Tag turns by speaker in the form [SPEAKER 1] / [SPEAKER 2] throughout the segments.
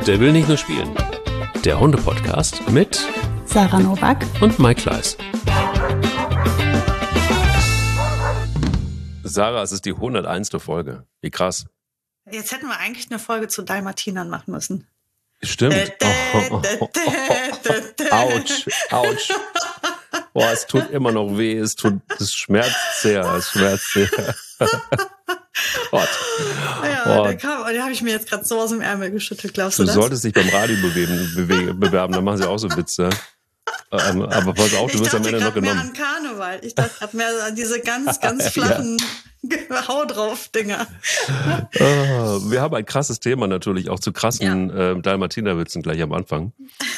[SPEAKER 1] Der will nicht nur spielen. Der Hunde-Podcast mit
[SPEAKER 2] Sarah Nowak
[SPEAKER 1] und Mike Kleiss. Sarah, es ist die 101. Folge. Wie krass.
[SPEAKER 2] Jetzt hätten wir eigentlich eine Folge zu Dalmatinern machen müssen.
[SPEAKER 1] Stimmt. Autsch, autsch. Boah, es tut immer noch weh, es schmerzt sehr, Gott.
[SPEAKER 2] Ja, der habe ich mir jetzt gerade so aus dem Ärmel geschüttelt, glaubst du das?
[SPEAKER 1] Du solltest dich beim Radio bewerben, dann machen sie auch so Witze. Aber pass auf, du wirst am Ende noch genommen.
[SPEAKER 2] Ich dachte mehr an Karneval. Ich dachte gerade mehr an diese ganz flachen Hau drauf Dinger.
[SPEAKER 1] Wir haben ein krasses Thema natürlich, auch zu krassen Dalmatinerwitzen gleich am Anfang.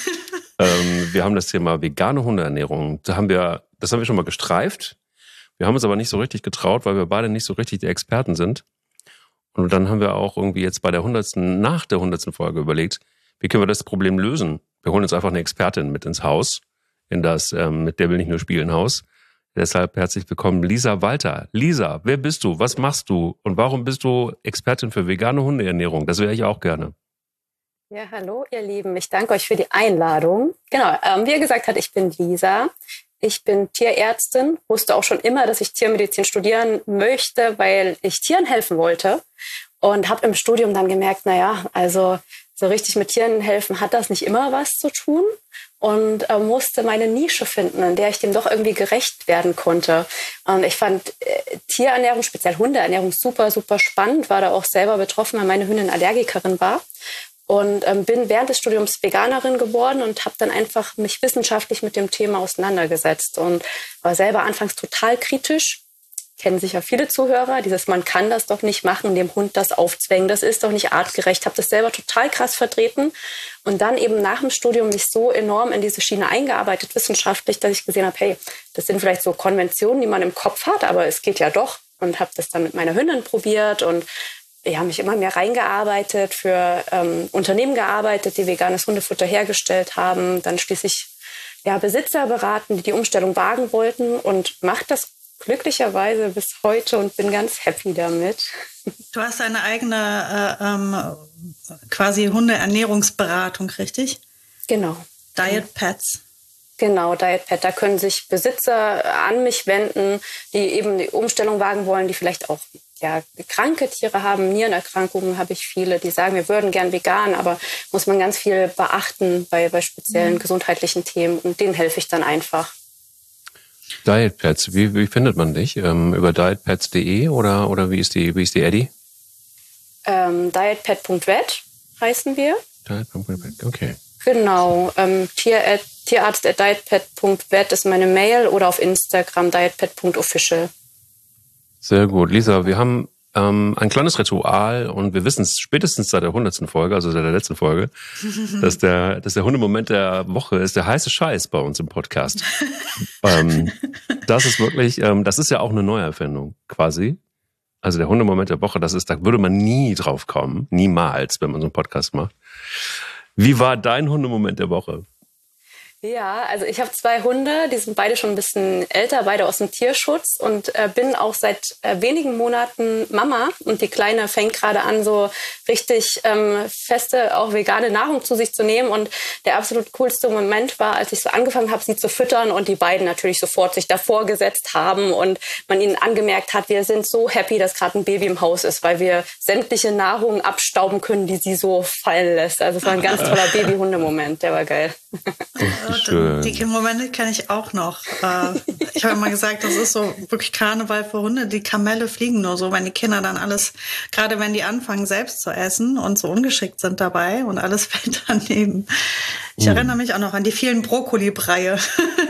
[SPEAKER 1] Wir haben das Thema vegane Hundeernährung. Das haben wir schon mal gestreift. Wir haben uns aber nicht so richtig getraut, weil wir beide nicht so richtig die Experten sind. Und dann haben wir auch irgendwie jetzt nach der 100. Folge überlegt, wie können wir das Problem lösen? Wir holen uns einfach eine Expertin mit ins Haus, in das mit der will nicht nur spielen Haus. Deshalb herzlich willkommen, Lisa Walter. Lisa, wer bist du? Was machst du? Und warum bist du Expertin für vegane Hundeernährung? Das wäre ich auch gerne.
[SPEAKER 3] Ja, hallo ihr Lieben. Ich danke euch für die Einladung. Genau, wie ihr gesagt habt, ich bin Lisa. Ich bin Tierärztin, wusste auch schon immer, dass ich Tiermedizin studieren möchte, weil ich Tieren helfen wollte. Und habe im Studium dann gemerkt, also so richtig mit Tieren helfen hat das nicht immer was zu tun. Und musste meine Nische finden, in der ich dem doch irgendwie gerecht werden konnte. Und ich fand Tierernährung, speziell Hundeernährung, super, super spannend. War da auch selber betroffen, weil meine Hündin Allergikerin war. Und bin während des Studiums Veganerin geworden und habe dann einfach mich wissenschaftlich mit dem Thema auseinandergesetzt. Und war selber anfangs total kritisch. Kennen sicher viele Zuhörer, man kann das doch nicht machen, dem Hund das aufzwängen, das ist doch nicht artgerecht. Habe das selber total krass vertreten und dann eben nach dem Studium mich so enorm in diese Schiene eingearbeitet, wissenschaftlich, dass ich gesehen habe, hey, das sind vielleicht so Konventionen, die man im Kopf hat, aber es geht ja doch. Und habe das dann mit meiner Hündin probiert und mich immer mehr reingearbeitet, für Unternehmen gearbeitet, die veganes Hundefutter hergestellt haben, dann schließlich Besitzer beraten, die die Umstellung wagen wollten und mache das glücklicherweise bis heute und bin ganz happy damit.
[SPEAKER 2] Du hast eine eigene quasi Hundeernährungsberatung, richtig?
[SPEAKER 3] Genau.
[SPEAKER 2] Diet Pets.
[SPEAKER 3] Genau, Diet Pet. Da können sich Besitzer an mich wenden, die eben die Umstellung wagen wollen, die vielleicht auch kranke Tiere haben. Nierenerkrankungen habe ich viele, die sagen, wir würden gern vegan, aber muss man ganz viel beachten bei speziellen gesundheitlichen Themen und denen helfe ich dann einfach.
[SPEAKER 1] Diet Pets, wie findet man dich? Über dietpets.de oder wie ist die Eddie?
[SPEAKER 3] Dietpet.vet heißen wir.
[SPEAKER 1] Diet.vet, okay.
[SPEAKER 3] Genau, Tierarzt@dietpet.vet ist meine Mail oder auf Instagram dietpet.official.
[SPEAKER 1] Sehr gut. Lisa, wir haben ein kleines Ritual und wir wissen es spätestens seit der 100. Folge, also seit der letzten Folge, dass der Hundemoment der Woche ist der heiße Scheiß bei uns im Podcast. Das ist wirklich, das ist ja auch eine Neuerfindung quasi. Also der Hundemoment der Woche, da würde man nie drauf kommen, niemals, wenn man so einen Podcast macht. Wie war dein Hundemoment der Woche?
[SPEAKER 3] Ja, also ich habe 2 Hunde, die sind beide schon ein bisschen älter, beide aus dem Tierschutz und bin auch seit wenigen Monaten Mama und die Kleine fängt gerade an, so richtig feste, auch vegane Nahrung zu sich zu nehmen und der absolut coolste Moment war, als ich so angefangen habe, sie zu füttern und die beiden natürlich sofort sich davor gesetzt haben und man ihnen angemerkt hat, wir sind so happy, dass gerade ein Baby im Haus ist, weil wir sämtliche Nahrung abstauben können, die sie so fallen lässt. Also es war ein ganz toller Baby-Hunde-Moment, der war geil.
[SPEAKER 1] Schön.
[SPEAKER 2] Die Momente kenne ich auch noch. Ich habe immer gesagt, das ist so wirklich Karneval für Hunde. Die Kamelle fliegen nur so, wenn die Kinder dann alles, gerade wenn die anfangen selbst zu essen und so ungeschickt sind dabei und alles fällt daneben. Ich erinnere mich auch noch an die vielen Brokkoli-Breie.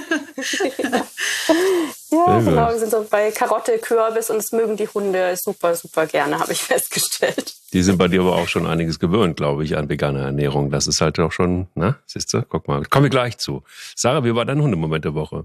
[SPEAKER 3] Ja, genau, wir sind so bei Karotte, Kürbis und das mögen die Hunde super, super gerne, habe ich festgestellt.
[SPEAKER 1] Die sind bei dir aber auch schon einiges gewöhnt, glaube ich, an veganer Ernährung. Das ist halt auch schon, siehst du, guck mal, kommen wir gleich zu. Sarah, wie war dein Hundemoment der Woche?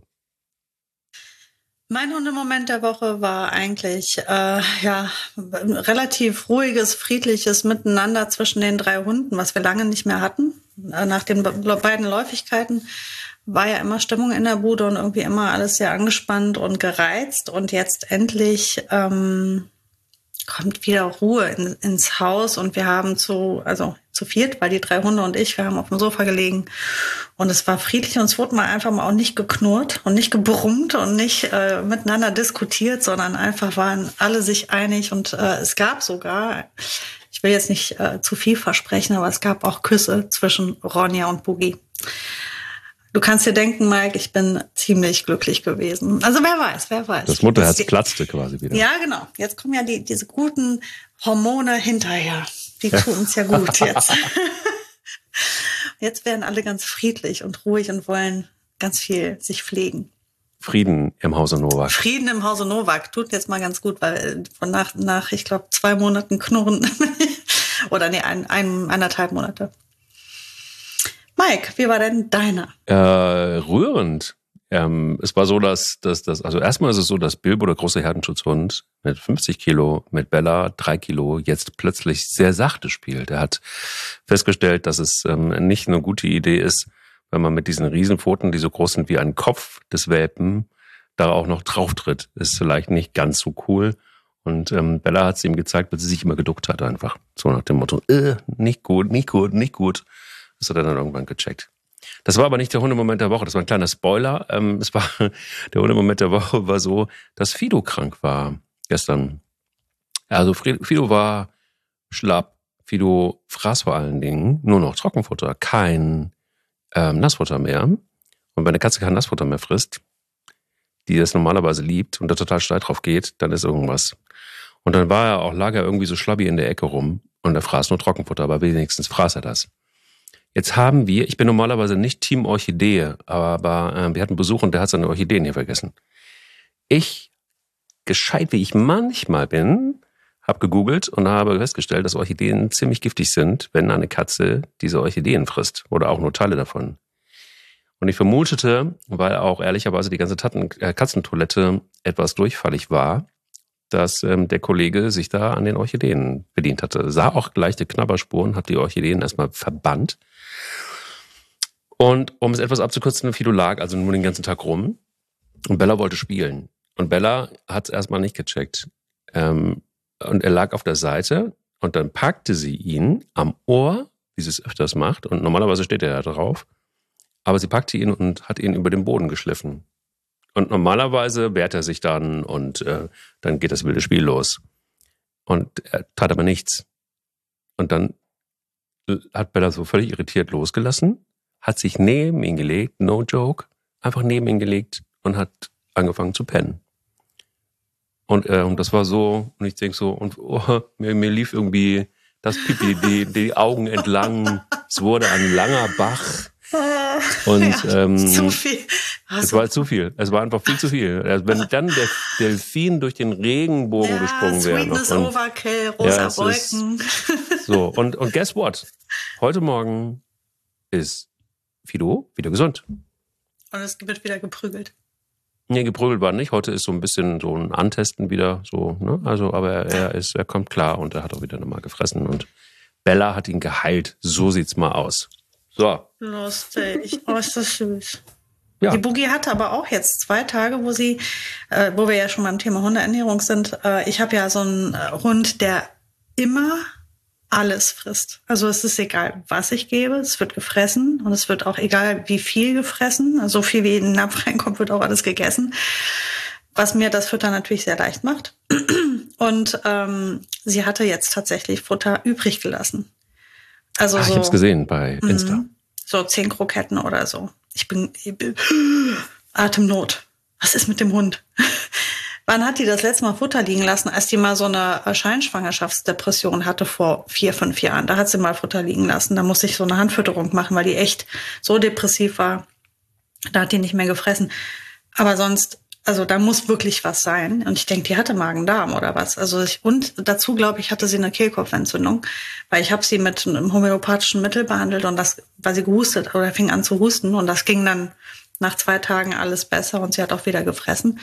[SPEAKER 2] Mein Hundemoment der Woche war eigentlich ein relativ ruhiges, friedliches Miteinander zwischen den 3 Hunden, was wir lange nicht mehr hatten. Nach den beiden Läufigkeiten war ja immer Stimmung in der Bude und irgendwie immer alles sehr angespannt und gereizt. Und jetzt endlich kommt wieder Ruhe ins Haus und wir haben zu viert, weil die 3 Hunde und ich, wir haben auf dem Sofa gelegen und es war friedlich und es wurde mal einfach mal auch nicht geknurrt und nicht gebrummt und nicht miteinander diskutiert, sondern einfach waren alle sich einig und es gab sogar, ich will jetzt nicht zu viel versprechen, aber es gab auch Küsse zwischen Ronja und Boogie. Du kannst dir denken, Mike, ich bin ziemlich glücklich gewesen. Also wer weiß.
[SPEAKER 1] Das Mutterherz platzte quasi wieder.
[SPEAKER 2] Ja, genau. Jetzt kommen ja diese guten Hormone hinterher. Die tun uns ja gut jetzt. Jetzt werden alle ganz friedlich und ruhig und wollen ganz viel sich pflegen.
[SPEAKER 1] Frieden im Hause Nowak.
[SPEAKER 2] Frieden im Hause Nowak tut jetzt mal ganz gut, weil von nach ich glaube, 2 Monaten Knurren oder nee, 1,5 Monate. Mike, wie war denn deiner?
[SPEAKER 1] Rührend. Es war so, dass also erstmal ist es so, dass Bilbo, der große Herdenschützhund, mit 50 Kilo, mit Bella 3 Kilo, jetzt plötzlich sehr sachte spielt. Er hat festgestellt, dass es nicht eine gute Idee ist, wenn man mit diesen Riesenpfoten, die so groß sind wie ein Kopf des Welpen, da auch noch drauf tritt. Ist vielleicht nicht ganz so cool. Und Bella hat es ihm gezeigt, weil sie sich immer geduckt hat einfach. So nach dem Motto, nicht gut. Das hat er dann irgendwann gecheckt. Das war aber nicht der Hundemoment der Woche. Das war ein kleiner Spoiler. Der Hundemoment der Woche war so, dass Fido krank war gestern. Also Fido war schlapp. Fido fraß vor allen Dingen nur noch Trockenfutter, kein Nassfutter mehr. Und wenn eine Katze kein Nassfutter mehr frisst, die das normalerweise liebt und da total steil drauf geht, dann ist irgendwas. Und dann lag er irgendwie so schlabbi in der Ecke rum und er fraß nur Trockenfutter, aber wenigstens fraß er das. Jetzt ich bin normalerweise nicht Team Orchidee, aber wir hatten Besuch und der hat seine Orchideen hier vergessen. Ich, gescheit wie ich manchmal bin, habe gegoogelt und habe festgestellt, dass Orchideen ziemlich giftig sind, wenn eine Katze diese Orchideen frisst oder auch nur Teile davon. Und ich vermutete, weil auch ehrlicherweise die ganze Katzentoilette etwas durchfallig war, dass der Kollege sich da an den Orchideen bedient hatte. Sah auch leichte Knabberspuren, hat die Orchideen erstmal verbannt. Und um es etwas abzukürzen, Fido lag also nur den ganzen Tag rum und Bella wollte spielen. Und Bella hat es erstmal nicht gecheckt. Und er lag auf der Seite und dann packte sie ihn am Ohr, wie sie es öfters macht. Und normalerweise steht er ja drauf. Aber sie packte ihn und hat ihn über den Boden geschliffen. Und normalerweise wehrt er sich dann und dann geht das wilde Spiel los. Und er tat aber nichts. Und dann hat Bella so völlig irritiert losgelassen, hat sich neben ihn gelegt, no joke, einfach neben ihn gelegt und hat angefangen zu pennen. Und das war so, und ich denke so, und mir lief irgendwie das Pipi, die Augen entlang, es wurde ein langer Bach. Und
[SPEAKER 2] zu viel.
[SPEAKER 1] Es war zu viel. Es war einfach viel zu viel. Also wenn dann der Delfin durch den Regenbogen gesprungen wäre.
[SPEAKER 2] Sweetness Overkill, rosa Wolken.
[SPEAKER 1] So, und guess what? Heute Morgen ist Fido wieder gesund.
[SPEAKER 2] Und es wird wieder geprügelt.
[SPEAKER 1] Nee, geprügelt war nicht. Heute ist so ein bisschen so ein Antesten wieder so, ne? Also, aber er kommt klar und er hat auch wieder nochmal gefressen und Bella hat ihn geheilt. So sieht's mal aus. So.
[SPEAKER 2] Lustig. Oh, ist das süß.
[SPEAKER 1] Ja.
[SPEAKER 2] Die Boogie hatte aber auch jetzt 2 Tage, wo wir ja schon beim Thema Hundeernährung sind. Ich habe ja so einen Hund, der immer alles frisst. Also es ist egal, was ich gebe, es wird gefressen und es wird auch egal, wie viel gefressen. Also so viel wie in den Napf reinkommt, wird auch alles gegessen. Was mir das Futter natürlich sehr leicht macht. Und sie hatte jetzt tatsächlich Futter übrig gelassen. Also
[SPEAKER 1] ich habe es gesehen bei Insta.
[SPEAKER 2] So 10 Kroketten oder so. Ich bin Atemnot. Was ist mit dem Hund? Wann hat die das letzte Mal Futter liegen lassen, als die mal so eine Scheinschwangerschaftsdepression hatte vor 4, 5 Jahren? Da hat sie mal Futter liegen lassen. Da musste ich so eine Handfütterung machen, weil die echt so depressiv war. Da hat die nicht mehr gefressen. Aber sonst, also da muss wirklich was sein. Und ich denke, die hatte Magen-Darm oder was. Und dazu, glaube ich, hatte sie eine Kehlkopfentzündung, weil ich habe sie mit einem homöopathischen Mittel behandelt und das, weil sie gehustet oder fing an zu husten und das ging dann nach 2 Tagen alles besser und sie hat auch wieder gefressen.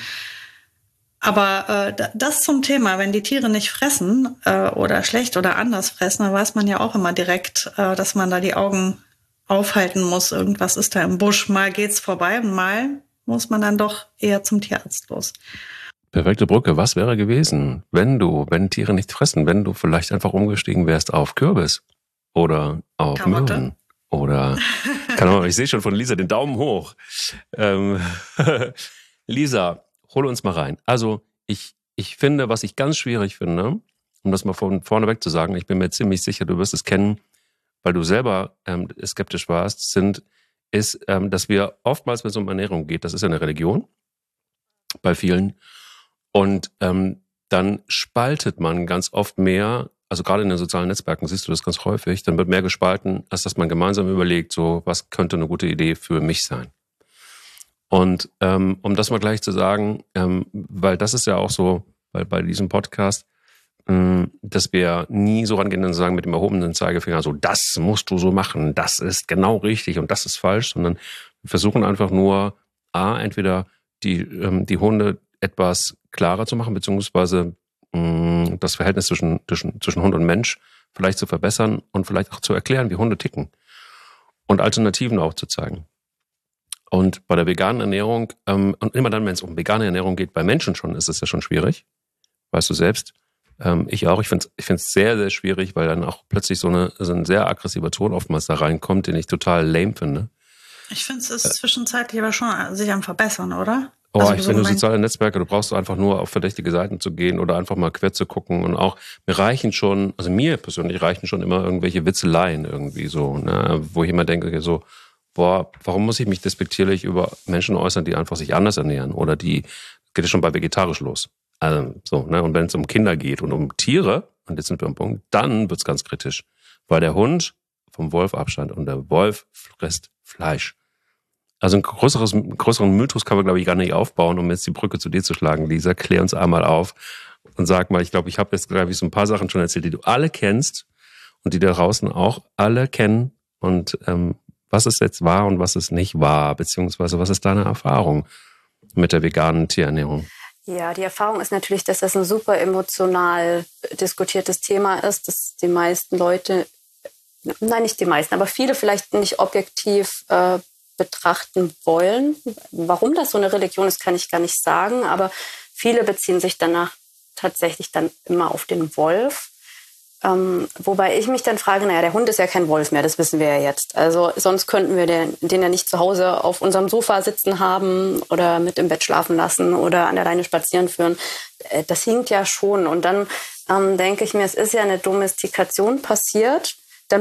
[SPEAKER 2] Aber das zum Thema, wenn die Tiere nicht fressen oder schlecht oder anders fressen, dann weiß man ja auch immer direkt, dass man da die Augen aufhalten muss. Irgendwas ist da im Busch. Mal geht's vorbei und mal muss man dann doch eher zum Tierarzt los.
[SPEAKER 1] Perfekte Brücke. Was wäre gewesen, wenn Tiere nicht fressen, wenn du vielleicht einfach umgestiegen wärst auf Kürbis oder auf
[SPEAKER 2] Karotte.
[SPEAKER 1] Möhren oder, keine Ahnung, ich sehe schon von Lisa den Daumen hoch. Ähm, Lisa, hol uns mal rein. Also ich finde, was ich ganz schwierig finde, um das mal von vorne weg zu sagen, ich bin mir ziemlich sicher, du wirst es kennen, weil du selber skeptisch warst, ist, dass wir oftmals, wenn es um Ernährung geht, das ist ja eine Religion bei vielen, und dann spaltet man ganz oft mehr, also gerade in den sozialen Netzwerken siehst du das ganz häufig, dann wird mehr gespalten, als dass man gemeinsam überlegt, so was könnte eine gute Idee für mich sein. Und um das mal gleich zu sagen, weil das ist ja auch so, weil bei diesem Podcast, dass wir nie so rangehen und sagen mit dem erhobenen Zeigefinger, so das musst du so machen, das ist genau richtig und das ist falsch, sondern wir versuchen einfach nur, entweder die Hunde etwas klarer zu machen, beziehungsweise das Verhältnis zwischen Hund und Mensch vielleicht zu verbessern und vielleicht auch zu erklären, wie Hunde ticken und Alternativen aufzuzeigen. Und bei der veganen Ernährung, und immer dann, wenn es um vegane Ernährung geht, bei Menschen schon, ist es ja schon schwierig. Weißt du selbst. Ich auch. Ich finde es sehr, sehr schwierig, weil dann auch plötzlich so ein sehr aggressiver Ton oftmals da reinkommt, den ich total lame finde.
[SPEAKER 2] Ich finde, es ist zwischenzeitlich aber schon sich am Verbessern, oder?
[SPEAKER 1] Oh,
[SPEAKER 2] Also
[SPEAKER 1] ich finde soziale Netzwerke, du brauchst einfach nur auf verdächtige Seiten zu gehen oder einfach mal quer zu gucken und auch, mir persönlich reichen schon immer irgendwelche Witzeleien irgendwie so, ne, wo ich immer denke so, boah, warum muss ich mich despektierlich über Menschen äußern, die einfach sich anders ernähren oder geht ja schon bei vegetarisch los. Also, so, ne, und wenn es um Kinder geht und um Tiere, und jetzt sind wir am Punkt, dann wird's ganz kritisch, weil der Hund vom Wolf abstand und der Wolf frisst Fleisch. Also einen größeren Mythos kann man, glaube ich, gar nicht aufbauen, um jetzt die Brücke zu dir zu schlagen, Lisa. Klär uns einmal auf und sag mal, ich glaube, ich habe jetzt, glaube ich, so ein paar Sachen schon erzählt, die du alle kennst und die da draußen auch alle kennen. Und was ist jetzt wahr und was ist nicht wahr? Beziehungsweise was ist deine Erfahrung mit der veganen Tierernährung?
[SPEAKER 3] Ja, die Erfahrung ist natürlich, dass das ein super emotional diskutiertes Thema ist, dass die meisten Leute, nein, nicht die meisten, aber viele vielleicht nicht objektiv betrachten wollen. Warum das so eine Religion ist, kann ich gar nicht sagen, aber viele beziehen sich danach tatsächlich dann immer auf den Wolf. Wobei ich mich dann frage, naja, der Hund ist ja kein Wolf mehr, das wissen wir ja jetzt. Also sonst könnten wir den ja nicht zu Hause auf unserem Sofa sitzen haben oder mit im Bett schlafen lassen oder an der Leine spazieren führen. Das hinkt ja schon. Und dann denke ich mir, es ist ja eine Domestikation passiert,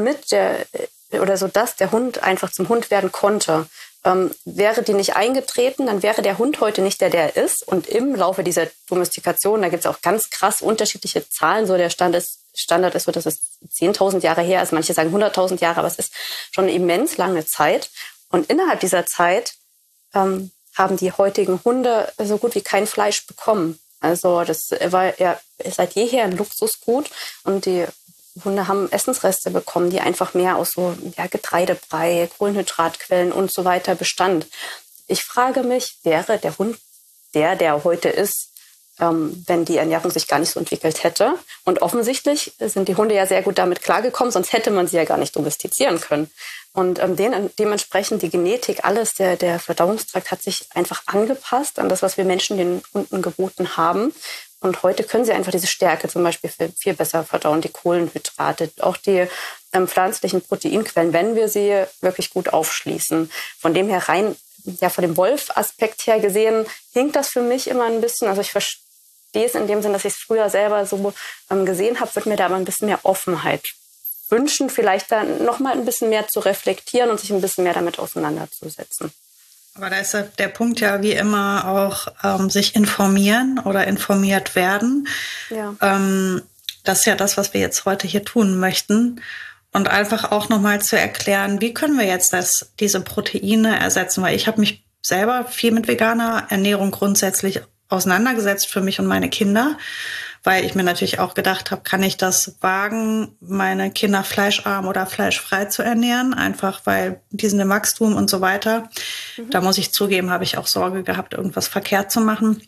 [SPEAKER 3] dass der Hund einfach zum Hund werden konnte. Wäre die nicht eingetreten, dann wäre der Hund heute nicht der er ist. Und im Laufe dieser Domestikation, da gibt es auch ganz krass unterschiedliche Zahlen. So der Standard ist so, dass es 10.000 Jahre her ist. Manche sagen 100.000 Jahre, aber es ist schon eine immens lange Zeit. Und innerhalb dieser Zeit haben die heutigen Hunde so gut wie kein Fleisch bekommen. Also das war ja seit jeher ein Luxusgut. Und die Hunde haben Essensreste bekommen, die einfach mehr aus so Getreidebrei, Kohlenhydratquellen und so weiter bestand. Ich frage mich, wäre der Hund der heute ist, wenn die Ernährung sich gar nicht so entwickelt hätte? Und offensichtlich sind die Hunde ja sehr gut damit klargekommen, sonst hätte man sie ja gar nicht domestizieren können. Und dementsprechend die Genetik, alles, der Verdauungstrakt hat sich einfach angepasst an das, was wir Menschen den Hunden geboten haben. Und heute können sie einfach diese Stärke zum Beispiel viel besser verdauen, die Kohlenhydrate, auch die pflanzlichen Proteinquellen, wenn wir sie wirklich gut aufschließen. Von dem her rein, ja, von dem Wolf-Aspekt her gesehen, hinkt das für mich immer ein bisschen. Also ich verstehe es in dem Sinn, dass ich es früher selber so gesehen habe, würde mir da aber ein bisschen mehr Offenheit wünschen, vielleicht da noch mal ein bisschen mehr zu reflektieren und sich ein bisschen mehr damit auseinanderzusetzen.
[SPEAKER 2] Aber da ist der Punkt ja wie immer auch sich informieren oder informiert werden.
[SPEAKER 3] Ja.
[SPEAKER 2] Das ist ja das, was wir jetzt heute hier tun möchten. Und einfach auch nochmal zu erklären, wie können wir jetzt diese Proteine ersetzen? Weil ich habe mich selber viel mit veganer Ernährung grundsätzlich auseinandergesetzt für mich und meine Kinder. Weil ich mir natürlich auch gedacht habe, kann ich das wagen, meine Kinder fleischarm oder fleischfrei zu ernähren? Einfach weil die sind im Wachstum und so weiter. Da muss ich zugeben, habe ich auch Sorge gehabt, irgendwas verkehrt zu machen.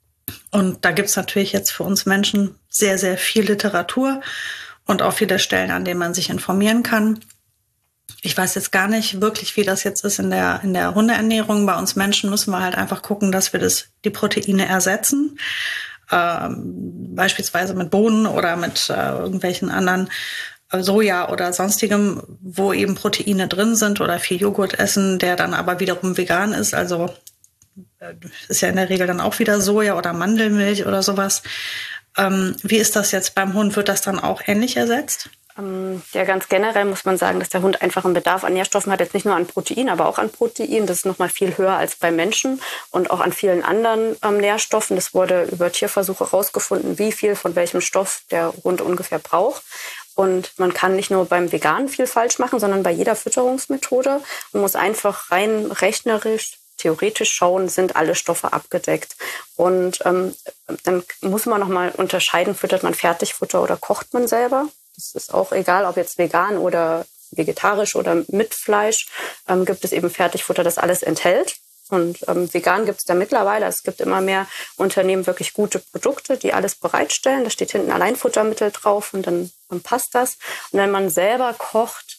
[SPEAKER 2] Und da gibt's natürlich jetzt für uns Menschen sehr, sehr viel Literatur und auch viele Stellen, an denen man sich informieren kann. Ich weiß jetzt gar nicht wirklich, wie das jetzt ist in der Hundeernährung. Bei uns Menschen müssen wir halt einfach gucken, dass wir die Proteine ersetzen. Beispielsweise mit Bohnen oder mit irgendwelchen anderen Soja oder sonstigem, wo eben Proteine drin sind, oder viel Joghurt essen, der dann aber wiederum vegan ist. Also ist ja in der Regel dann auch wieder Soja oder Mandelmilch oder sowas. Wie ist das jetzt beim Hund? Wird das dann auch ähnlich ersetzt?
[SPEAKER 3] Ja, ganz generell muss man sagen, dass der Hund einfach einen Bedarf an Nährstoffen hat, jetzt nicht nur an Protein, aber auch an Protein. Das ist nochmal viel höher als bei Menschen und auch an vielen anderen Nährstoffen. Das wurde über Tierversuche herausgefunden, wie viel von welchem Stoff der Hund ungefähr braucht. Und man kann nicht nur beim Veganen viel falsch machen, sondern bei jeder Fütterungsmethode. Man muss einfach rein rechnerisch, theoretisch schauen, sind alle Stoffe abgedeckt. Und dann muss man nochmal unterscheiden, füttert man Fertigfutter oder kocht man selber. Das ist auch egal, ob jetzt vegan oder vegetarisch oder mit Fleisch, gibt es eben Fertigfutter, das alles enthält. Und vegan gibt es da mittlerweile. Es gibt immer mehr Unternehmen wirklich gute Produkte, die alles bereitstellen. Da steht hinten Alleinfuttermittel drauf und dann passt das. Und wenn man selber kocht,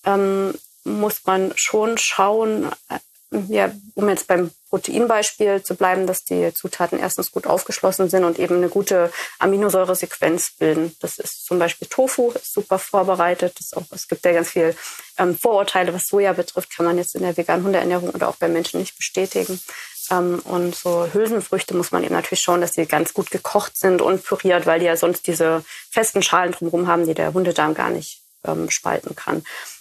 [SPEAKER 3] muss man schon schauen, ja, um jetzt beim Proteinbeispiel zu bleiben, dass die Zutaten erstens gut aufgeschlossen sind und eben eine gute Aminosäuresequenz bilden. Das ist zum Beispiel Tofu, ist super vorbereitet. Es gibt ja ganz viel Vorurteile, was Soja betrifft, kann man jetzt in der veganen Hundeernährung oder auch bei Menschen nicht bestätigen. Und so Hülsenfrüchte muss man eben natürlich schauen, dass die ganz gut gekocht sind und püriert, weil die ja sonst diese festen Schalen drumherum haben, die der Hundedarm gar nicht spalten kann.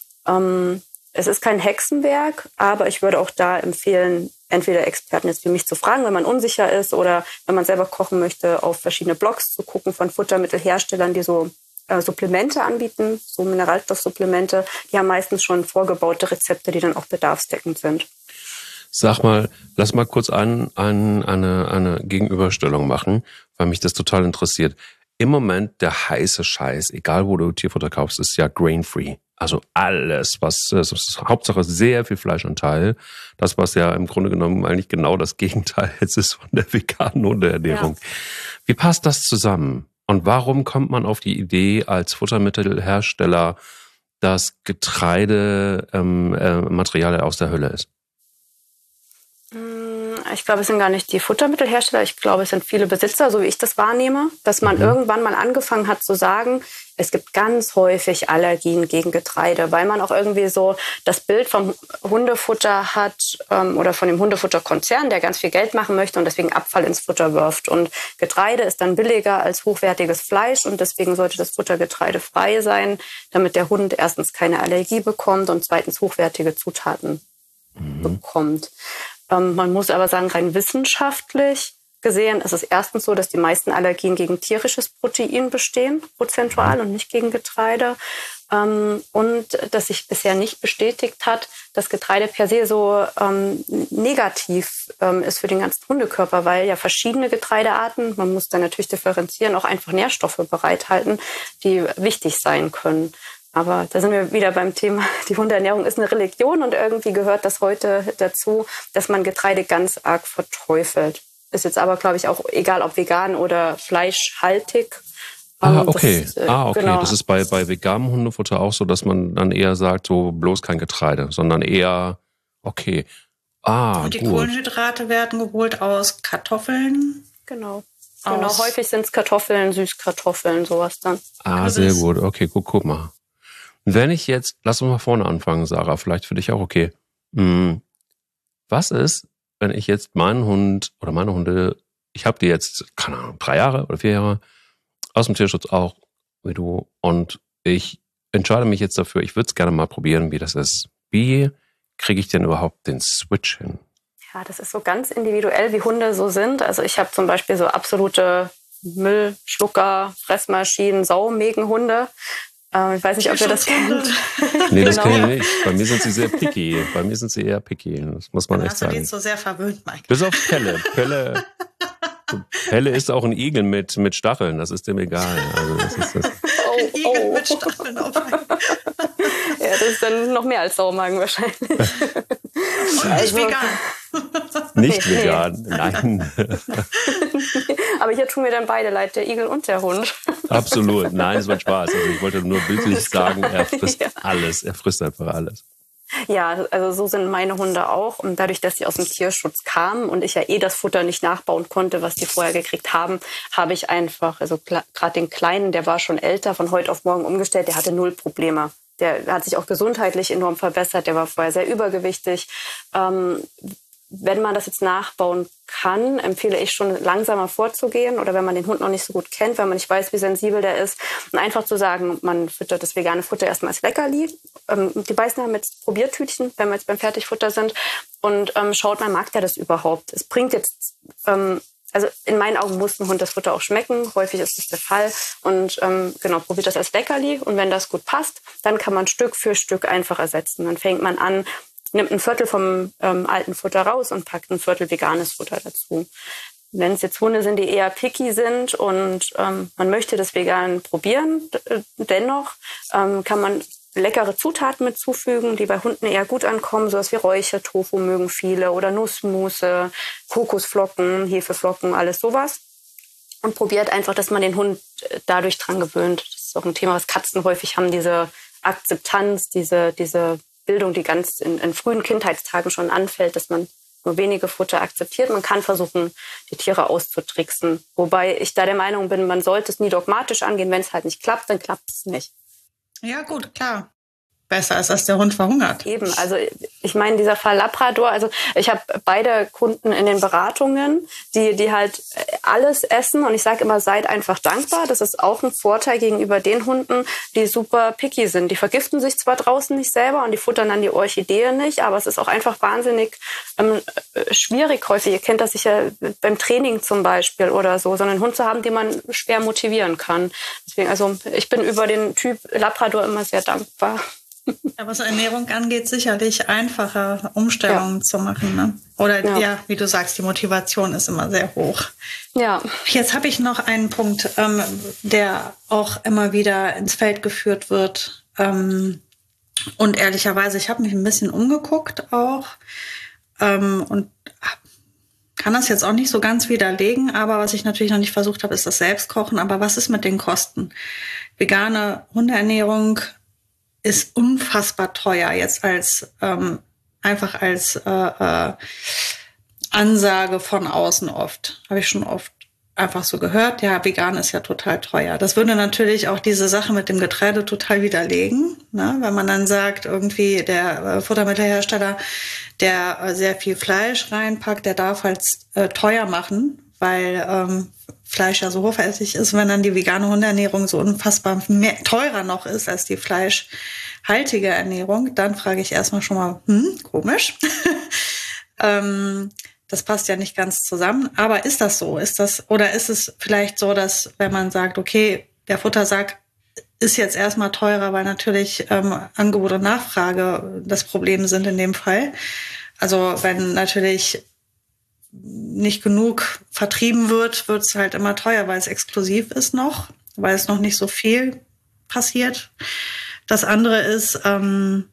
[SPEAKER 3] Es ist kein Hexenwerk, aber ich würde auch da empfehlen, entweder Experten jetzt wie mich zu fragen, wenn man unsicher ist, oder wenn man selber kochen möchte, auf verschiedene Blogs zu gucken von Futtermittelherstellern, die so Supplemente anbieten, so Mineralstoffsupplemente. Die haben meistens schon vorgebaute Rezepte, die dann auch bedarfsdeckend sind.
[SPEAKER 1] Sag mal, lass mal kurz eine Gegenüberstellung machen, weil mich das total interessiert. Im Moment der heiße Scheiß, egal wo du Tierfutter kaufst, ist ja grain-free. Also alles, was ist Hauptsache sehr viel Fleischanteil. Das, was ja im Grunde genommen eigentlich genau das Gegenteil jetzt ist von der veganen Hundeernährung. Ja. Wie passt das zusammen? Und warum kommt man auf die Idee als Futtermittelhersteller, dass Getreide Material aus der Hölle ist?
[SPEAKER 3] Ich glaube, es sind gar nicht die Futtermittelhersteller. Ich glaube, es sind viele Besitzer, so wie ich das wahrnehme, dass man irgendwann mal angefangen hat zu sagen, es gibt ganz häufig Allergien gegen Getreide, weil man auch irgendwie so das Bild vom Hundefutter hat oder von dem Hundefutterkonzern, der ganz viel Geld machen möchte und deswegen Abfall ins Futter wirft. Und Getreide ist dann billiger als hochwertiges Fleisch und deswegen sollte das Futter getreidefrei sein, damit der Hund erstens keine Allergie bekommt und zweitens hochwertige Zutaten bekommt. Man muss aber sagen, rein wissenschaftlich gesehen ist es erstens so, dass die meisten Allergien gegen tierisches Protein bestehen, prozentual, und nicht gegen Getreide. Und dass sich bisher nicht bestätigt hat, dass Getreide per se so negativ ist für den ganzen Hundekörper, weil ja verschiedene Getreidearten, man muss dann natürlich differenzieren, auch einfach Nährstoffe bereithalten, die wichtig sein können. Aber da sind wir wieder beim Thema, die Hundeernährung ist eine Religion und irgendwie gehört das heute dazu, dass man Getreide ganz arg verteufelt. Ist jetzt aber, glaube ich, auch egal, ob vegan oder fleischhaltig.
[SPEAKER 1] Okay.
[SPEAKER 3] Genau.
[SPEAKER 1] Das ist bei veganem Hundefutter auch so, dass man dann eher sagt, so bloß kein Getreide, sondern eher, okay.
[SPEAKER 2] Und die
[SPEAKER 1] gut.
[SPEAKER 2] Kohlenhydrate werden geholt aus Kartoffeln.
[SPEAKER 3] Genau, häufig sind es Kartoffeln, Süßkartoffeln, sowas dann.
[SPEAKER 1] Sehr gut. Okay, guck mal. Wenn ich jetzt, lass uns mal vorne anfangen, Sarah, vielleicht für dich auch okay. Was ist, wenn ich jetzt meinen Hund oder meine Hunde, ich habe die jetzt, keine Ahnung, 3 Jahre oder 4 Jahre, aus dem Tierschutz auch, wie du, und ich entscheide mich jetzt dafür, ich würde es gerne mal probieren, wie das ist. Wie kriege ich denn überhaupt den Switch hin?
[SPEAKER 3] Ja, das ist so ganz individuell, wie Hunde so sind. Also ich habe zum Beispiel so absolute Müllschlucker, Fressmaschinen, Saumägenhunde. Ich weiß nicht, ob ihr das kennt.
[SPEAKER 1] Nee, das kenne ich nicht. Bei mir sind sie sehr picky. Bei mir sind sie eher picky. Das muss man echt sagen.
[SPEAKER 2] Du bist so sehr verwöhnt, Mike.
[SPEAKER 1] Bis auf Pelle. Pelle ist auch ein Igel mit Stacheln. Das ist dem egal. Also das ist das.
[SPEAKER 2] Ein Igel mit Stacheln auf einmal.
[SPEAKER 3] Ja, das ist dann noch mehr als Saumagen wahrscheinlich.
[SPEAKER 2] Und nicht vegan.
[SPEAKER 1] Nicht vegan, nein.
[SPEAKER 3] Aber hier tun mir dann beide leid, der Igel und der Hund.
[SPEAKER 1] Absolut. Nein, es war Spaß. Also ich wollte nur bildlich sagen, er frisst alles. Er frisst einfach alles.
[SPEAKER 3] Ja, also so sind meine Hunde auch. Und dadurch, dass sie aus dem Tierschutz kamen und ich ja das Futter nicht nachbauen konnte, was die vorher gekriegt haben, habe ich einfach, also gerade den Kleinen, der war schon älter, von heute auf morgen umgestellt, der hatte 0 Probleme. Der hat sich auch gesundheitlich enorm verbessert, der war vorher sehr übergewichtig. Wenn man das jetzt nachbauen kann, empfehle ich schon langsamer vorzugehen oder wenn man den Hund noch nicht so gut kennt, wenn man nicht weiß, wie sensibel der ist, und einfach zu sagen, man füttert das vegane Futter erstmal als Leckerli. Die beißen haben jetzt Probiertütchen, wenn wir jetzt beim Fertigfutter sind, und schaut mal, mag der das überhaupt? Es bringt jetzt, also in meinen Augen muss ein Hund das Futter auch schmecken, häufig ist das der Fall, und genau, probiert das als Leckerli, und wenn das gut passt, dann kann man Stück für Stück einfach ersetzen. Dann fängt man an, nimmt ein Viertel vom alten Futter raus und packt ein Viertel veganes Futter dazu. Wenn es jetzt Hunde sind, die eher picky sind und man möchte das vegan probieren, dennoch kann man leckere Zutaten mit zufügen, die bei Hunden eher gut ankommen, sowas wie Räuchertofu mögen viele oder Nussmusse, Kokosflocken, Hefeflocken, alles sowas. Und probiert einfach, dass man den Hund dadurch dran gewöhnt. Das ist auch ein Thema, was Katzen häufig haben, diese Akzeptanz, diese Bildung, die ganz in frühen Kindheitstagen schon anfällt, dass man nur wenige Futter akzeptiert. Man kann versuchen, die Tiere auszutricksen. Wobei ich da der Meinung bin, man sollte es nie dogmatisch angehen. Wenn es halt nicht klappt, dann klappt es nicht.
[SPEAKER 2] Ja, gut, klar. Besser ist, als der Hund verhungert.
[SPEAKER 3] Eben, also ich meine, dieser Fall Labrador, also ich habe beide Kunden in den Beratungen, die halt alles essen, und ich sage immer, seid einfach dankbar. Das ist auch ein Vorteil gegenüber den Hunden, die super picky sind. Die vergiften sich zwar draußen nicht selber und die futtern dann die Orchidee nicht, aber es ist auch einfach wahnsinnig schwierig häufig. Ihr kennt das sicher beim Training zum Beispiel oder so, einen Hund zu haben, den man schwer motivieren kann. Deswegen, also ich bin über den Typ Labrador immer sehr dankbar.
[SPEAKER 2] Ja, was Ernährung angeht, sicherlich einfache Umstellungen zu machen. Ne? Oder ja, wie du sagst, die Motivation ist immer sehr hoch.
[SPEAKER 3] Ja.
[SPEAKER 2] Jetzt habe ich noch einen Punkt, der auch immer wieder ins Feld geführt wird. Und ehrlicherweise, ich habe mich ein bisschen umgeguckt auch und kann das jetzt auch nicht so ganz widerlegen. Aber was ich natürlich noch nicht versucht habe, ist das Selbstkochen. Aber was ist mit den Kosten? Vegane Hundeernährung ist unfassbar teuer, jetzt als einfach als Ansage von außen oft. Habe ich schon oft einfach so gehört, ja, vegan ist ja total teuer. Das würde natürlich auch diese Sache mit dem Getreide total widerlegen, ne? Wenn man dann sagt, irgendwie der Futtermittelhersteller, der sehr viel Fleisch reinpackt, der darf halt teuer machen, weil Fleisch ja so hochwertig ist, wenn dann die vegane Hundeernährung so unfassbar teurer noch ist als die fleischhaltige Ernährung, dann frage ich erstmal schon mal, komisch. Das passt ja nicht ganz zusammen. Aber ist das so? Oder ist es vielleicht so, dass wenn man sagt, okay, der Futtersack ist jetzt erstmal teurer, weil natürlich Angebot und Nachfrage das Problem sind in dem Fall. Also wenn natürlich nicht genug vertrieben wird, wird es halt immer teuer, weil es exklusiv ist noch, weil es noch nicht so viel passiert. Das andere ist, wenn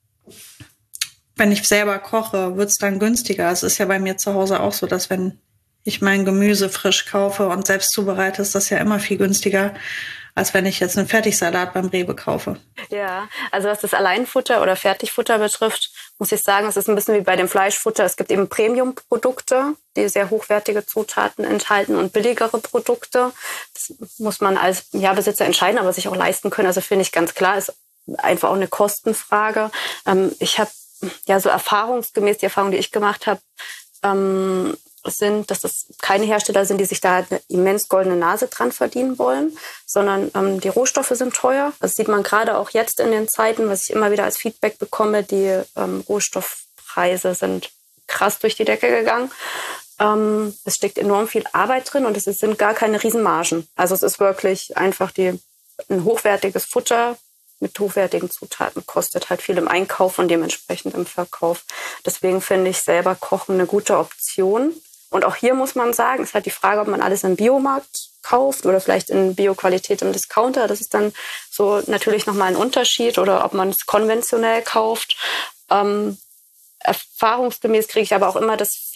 [SPEAKER 2] ich selber koche, wird es dann günstiger. Es ist ja bei mir zu Hause auch so, dass wenn ich mein Gemüse frisch kaufe und selbst zubereite, ist das ja immer viel günstiger, als wenn ich jetzt einen Fertigsalat beim Rewe kaufe.
[SPEAKER 3] Ja, also was das Alleinfutter oder Fertigfutter betrifft, muss ich sagen, es ist ein bisschen wie bei dem Fleischfutter. Es gibt eben Premium-Produkte, die sehr hochwertige Zutaten enthalten, und billigere Produkte. Das muss man als Besitzer entscheiden, aber sich auch leisten können. Also finde ich ganz klar, ist einfach auch eine Kostenfrage. Ich habe so erfahrungsgemäß, die Erfahrung, die ich gemacht habe, sind, dass das keine Hersteller sind, die sich da eine immens goldene Nase dran verdienen wollen, sondern die Rohstoffe sind teuer. Das sieht man gerade auch jetzt in den Zeiten, was ich immer wieder als Feedback bekomme. Die Rohstoffpreise sind krass durch die Decke gegangen. Es steckt enorm viel Arbeit drin und es sind gar keine Riesenmargen. Also es ist wirklich einfach ein hochwertiges Futter mit hochwertigen Zutaten kostet halt viel im Einkauf und dementsprechend im Verkauf. Deswegen finde ich selber Kochen eine gute Option. Und auch hier muss man sagen, ist halt die Frage, ob man alles im Biomarkt kauft oder vielleicht in Bioqualität im Discounter. Das ist dann so natürlich nochmal ein Unterschied, oder ob man es konventionell kauft. Erfahrungsgemäß kriege ich aber auch immer das Feedback,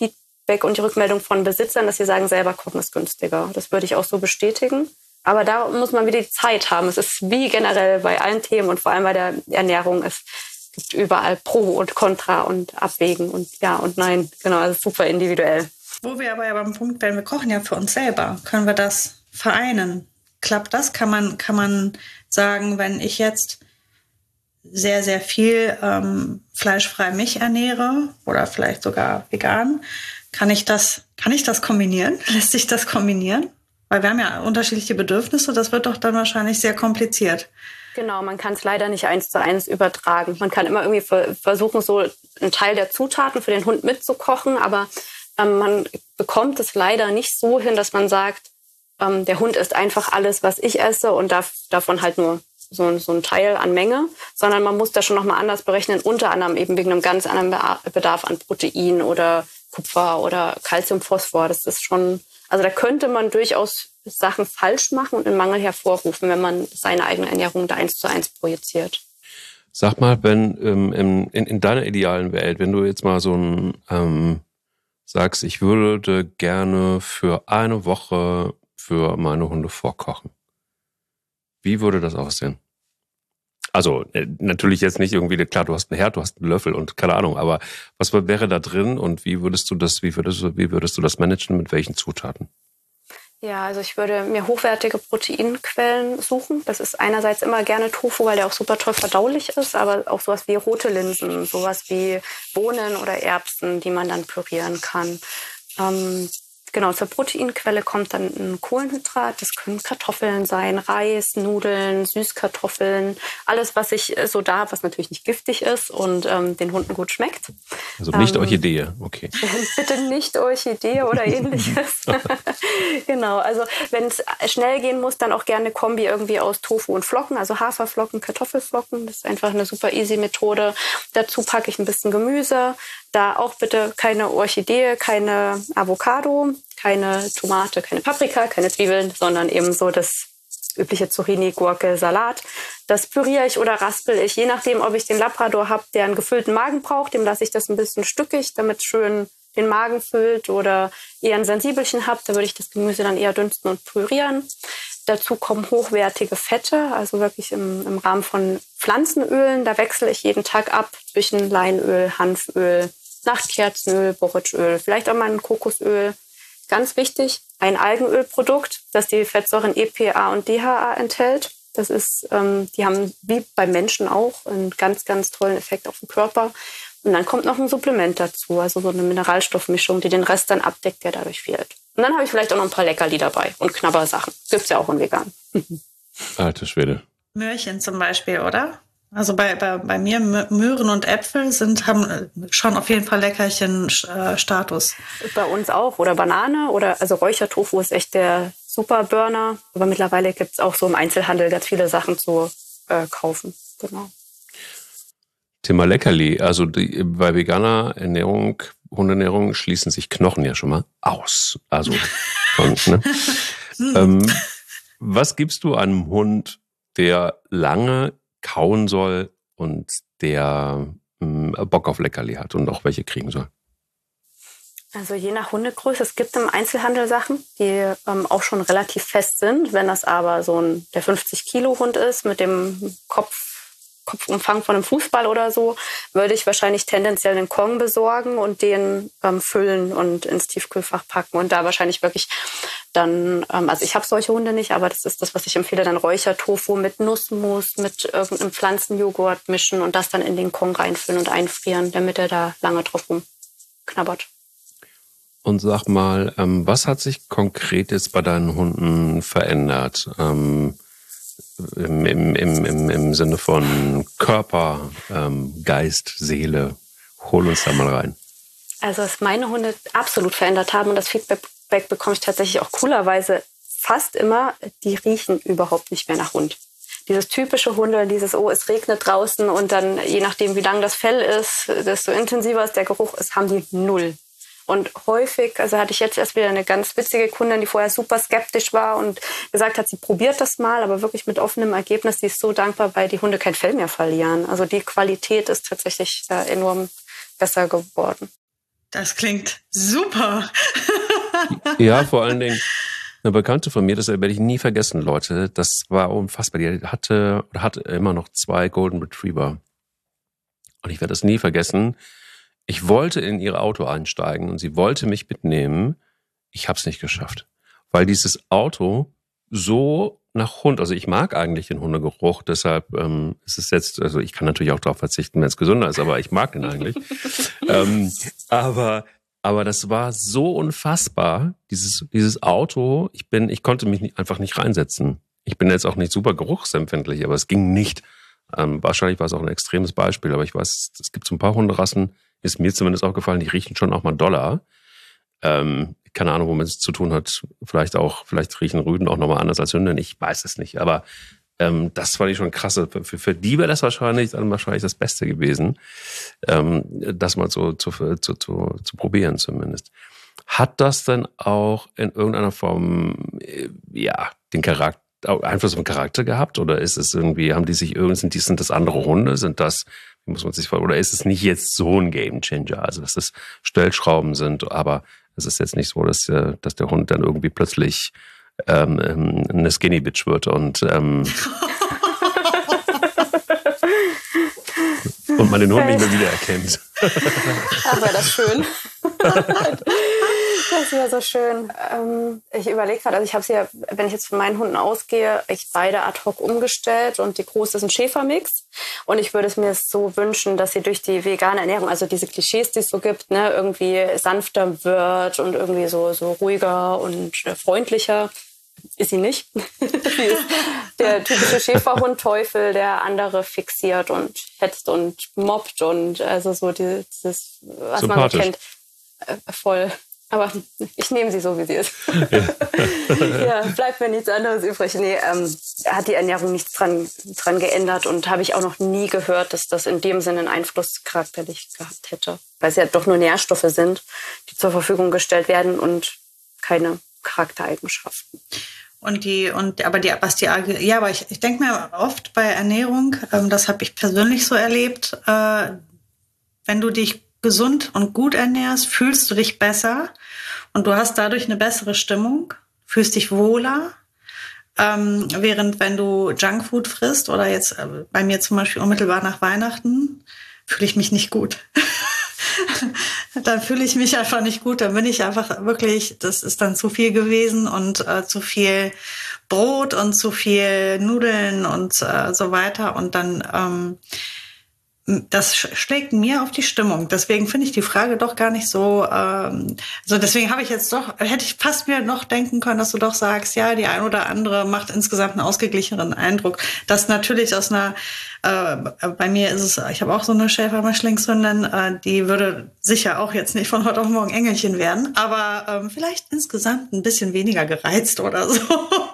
[SPEAKER 3] Feedback und die Rückmeldung von Besitzern, dass sie sagen, selber kochen ist günstiger. Das würde ich auch so bestätigen. Aber da muss man wieder die Zeit haben. Es ist wie generell bei allen Themen und vor allem bei der Ernährung. Es gibt überall Pro und Contra und Abwägen und Ja und Nein. Genau, also super individuell.
[SPEAKER 2] Wo wir aber ja beim Punkt werden, wir kochen ja für uns selber. Können wir das vereinen? Klappt das? Kann man sagen, wenn ich jetzt sehr, sehr viel fleischfrei mich ernähre oder vielleicht sogar vegan, kann ich das kombinieren? Lässt sich das kombinieren? Weil wir haben ja unterschiedliche Bedürfnisse, das wird doch dann wahrscheinlich sehr kompliziert.
[SPEAKER 3] Genau, man kann es leider nicht 1:1 übertragen. Man kann immer irgendwie versuchen, so einen Teil der Zutaten für den Hund mitzukochen, aber man bekommt es leider nicht so hin, dass man sagt, der Hund isst einfach alles, was ich esse und davon halt nur so ein Teil an Menge, sondern man muss das schon nochmal anders berechnen, unter anderem eben wegen einem ganz anderen Bedarf an Protein oder Kupfer oder Calcium, Phosphor. Das ist schon, also da könnte man durchaus Sachen falsch machen und einen Mangel hervorrufen, wenn man seine eigene Ernährung da 1:1 projiziert.
[SPEAKER 1] Sag mal, wenn in deiner idealen Welt, wenn du jetzt mal so sagst, ich würde gerne für eine Woche für meine Hunde vorkochen. Wie würde das aussehen? Also natürlich jetzt nicht irgendwie, klar, du hast einen Herd, du hast einen Löffel und keine Ahnung, aber was wäre da drin und wie würdest du das managen, mit welchen Zutaten?
[SPEAKER 3] Ja, also ich würde mir hochwertige Proteinquellen suchen. Das ist einerseits immer gerne Tofu, weil der auch super toll verdaulich ist, aber auch sowas wie rote Linsen, sowas wie Bohnen oder Erbsen, die man dann pürieren kann. Genau, zur Proteinquelle kommt dann ein Kohlenhydrat. Das können Kartoffeln sein, Reis, Nudeln, Süßkartoffeln. Alles, was ich so da habe, was natürlich nicht giftig ist und den Hunden gut schmeckt.
[SPEAKER 1] Also nicht Orchidee, okay.
[SPEAKER 3] Bitte nicht Orchidee oder ähnliches. Genau, also wenn es schnell gehen muss, dann auch gerne eine Kombi irgendwie aus Tofu und Flocken, also Haferflocken, Kartoffelflocken. Das ist einfach eine super easy Methode. Dazu packe ich ein bisschen Gemüse. Da auch bitte keine Orchidee, keine Avocado, keine Tomate, keine Paprika, keine Zwiebeln, sondern eben so das übliche Zucchini, Gurke, Salat. Das püriere ich oder raspel ich, je nachdem, ob ich den Labrador habe, der einen gefüllten Magen braucht, dem lasse ich das ein bisschen stückig, damit es schön den Magen füllt, oder eher ein Sensibelchen habe, da würde ich das Gemüse dann eher dünsten und pürieren. Dazu kommen hochwertige Fette, also wirklich im Rahmen von Pflanzenölen. Da wechsle ich jeden Tag ab zwischen Leinöl, Hanföl, Nachtkerzenöl, Borretschöl, vielleicht auch mal ein Kokosöl. Ganz wichtig, ein Algenölprodukt, das die Fettsäuren EPA und DHA enthält. Das ist, die haben wie beim Menschen auch einen ganz, ganz tollen Effekt auf den Körper. Und dann kommt noch ein Supplement dazu, also so eine Mineralstoffmischung, die den Rest dann abdeckt, der dadurch fehlt. Und dann habe ich vielleicht auch noch ein paar Leckerli dabei und Knabbersachen. Gibt's ja auch in vegan.
[SPEAKER 1] Alter Schwede.
[SPEAKER 2] Möhrchen zum Beispiel, oder? Also bei mir Möhren und Äpfel haben schon auf jeden Fall Leckerchen-Status.
[SPEAKER 3] Bei uns auch. Oder Banane oder also Räuchertofu ist echt der Super-Burner. Aber mittlerweile gibt's auch so im Einzelhandel ganz viele Sachen zu kaufen. Genau.
[SPEAKER 1] Thema Leckerli. Also bei veganer Ernährung, Hundeernährung schließen sich Knochen ja schon mal aus. Also was gibst du einem Hund, der lange kauen soll und der Bock auf Leckerli hat und auch welche kriegen soll?
[SPEAKER 3] Also je nach Hundegröße. Es gibt im Einzelhandel Sachen, die auch schon relativ fest sind. Wenn das aber so der 50-Kilo-Hund ist mit dem Kopfumfang von einem Fußball oder so, würde ich wahrscheinlich tendenziell einen Kong besorgen und den füllen und ins Tiefkühlfach packen und da wahrscheinlich wirklich dann, also ich habe solche Hunde nicht, aber das ist das, was ich empfehle, dann Räuchertofu mit Nussmus, mit irgendeinem Pflanzenjoghurt mischen und das dann in den Kong reinfüllen und einfrieren, damit er da lange drauf rumknabbert.
[SPEAKER 1] Und sag mal, was hat sich konkret jetzt bei deinen Hunden verändert? Im Sinne von Körper, Geist, Seele. Hol uns da mal rein.
[SPEAKER 3] Also was meine Hunde absolut verändert haben, und das Feedback bekomme ich tatsächlich auch coolerweise fast immer, die riechen überhaupt nicht mehr nach Hund. Dieses typische Hunde, es regnet draußen und dann, je nachdem wie lang das Fell ist, desto intensiver ist der Geruch ist, haben die null. Und häufig, also hatte ich jetzt erst wieder eine ganz witzige Kundin, die vorher super skeptisch war und gesagt hat, sie probiert das mal, aber wirklich mit offenem Ergebnis. Die ist so dankbar, weil die Hunde kein Fell mehr verlieren. Also die Qualität ist tatsächlich enorm besser geworden.
[SPEAKER 2] Das klingt super.
[SPEAKER 1] Ja, vor allen Dingen eine Bekannte von mir, das werde ich nie vergessen, Leute. Das war unfassbar. Die hatte immer noch 2 Golden Retriever. Und ich werde das nie vergessen. Ich wollte in ihr Auto einsteigen und sie wollte mich mitnehmen. Ich habe es nicht geschafft, weil dieses Auto so nach Hund, also ich mag eigentlich den Hundegeruch, deshalb ist es jetzt, also ich kann natürlich auch darauf verzichten, wenn es gesünder ist, aber ich mag den eigentlich. Aber das war so unfassbar, dieses Auto. Ich konnte mich einfach nicht reinsetzen. Ich bin jetzt auch nicht super geruchsempfindlich, aber es ging nicht. Wahrscheinlich war es auch ein extremes Beispiel, aber ich weiß, es gibt so ein paar Hunderassen, ist mir zumindest aufgefallen, die riechen schon auch mal doller. Keine Ahnung, womit es zu tun hat. Vielleicht riechen Rüden auch nochmal anders als Hündin. Ich weiß es nicht. Aber das fand ich schon krass. Für die wäre das wahrscheinlich das Beste gewesen, das mal zu probieren zumindest. Hat das denn auch in irgendeiner Form den Charakter, Einfluss auf den Charakter gehabt? Oder ist es irgendwie, sind das andere Hunde? Oder ist es nicht jetzt so ein Gamechanger? Also, dass es Stellschrauben sind, aber es ist jetzt nicht so, dass der Hund dann irgendwie plötzlich eine Skinny Bitch wird und man den Hund nicht mehr wiedererkennt.
[SPEAKER 3] Ach, wäre das schön. Das wäre so schön. Ich überlege gerade, also ich habe sie ja, wenn ich jetzt von meinen Hunden ausgehe, ich beide ad hoc umgestellt und die Große ist ein Schäfermix. Und ich würde es mir so wünschen, dass sie durch die vegane Ernährung, also diese Klischees, die es so gibt, ne, irgendwie sanfter wird und irgendwie so ruhiger und freundlicher. Ist sie nicht. Sie ist der typische Schäferhund-Teufel, der andere fixiert und hetzt und mobbt und also so dieses, was man so kennt, voll. Aber ich nehme sie so, wie sie ist. Ja, bleibt mir nichts anderes übrig. Nee, hat die Ernährung nichts dran geändert und habe ich auch noch nie gehört, dass das in dem Sinne einen Einfluss charakterlich gehabt hätte. Weil es ja doch nur Nährstoffe sind, die zur Verfügung gestellt werden und keine Charaktereigenschaften.
[SPEAKER 2] Aber ich denke mir oft bei Ernährung, das habe ich persönlich so erlebt, wenn du dich gesund und gut ernährst, fühlst du dich besser und du hast dadurch eine bessere Stimmung, fühlst dich wohler, während wenn du Junkfood frisst oder jetzt bei mir zum Beispiel unmittelbar nach Weihnachten, fühle ich mich nicht gut. Dann fühle ich mich einfach nicht gut, dann bin ich einfach wirklich, das ist dann zu viel gewesen und zu viel Brot und zu viel Nudeln und so weiter und dann das schlägt mir auf die Stimmung. Deswegen finde ich die Frage doch gar nicht so, deswegen hätte ich fast mir noch denken können, dass du doch sagst, ja, die ein oder andere macht insgesamt einen ausgeglicheneren Eindruck. Das natürlich bei mir ist es, ich habe auch so eine Schäfer-Mischlingshündin, die würde sicher auch jetzt nicht von heute auf morgen Engelchen werden, aber vielleicht insgesamt ein bisschen weniger gereizt oder so.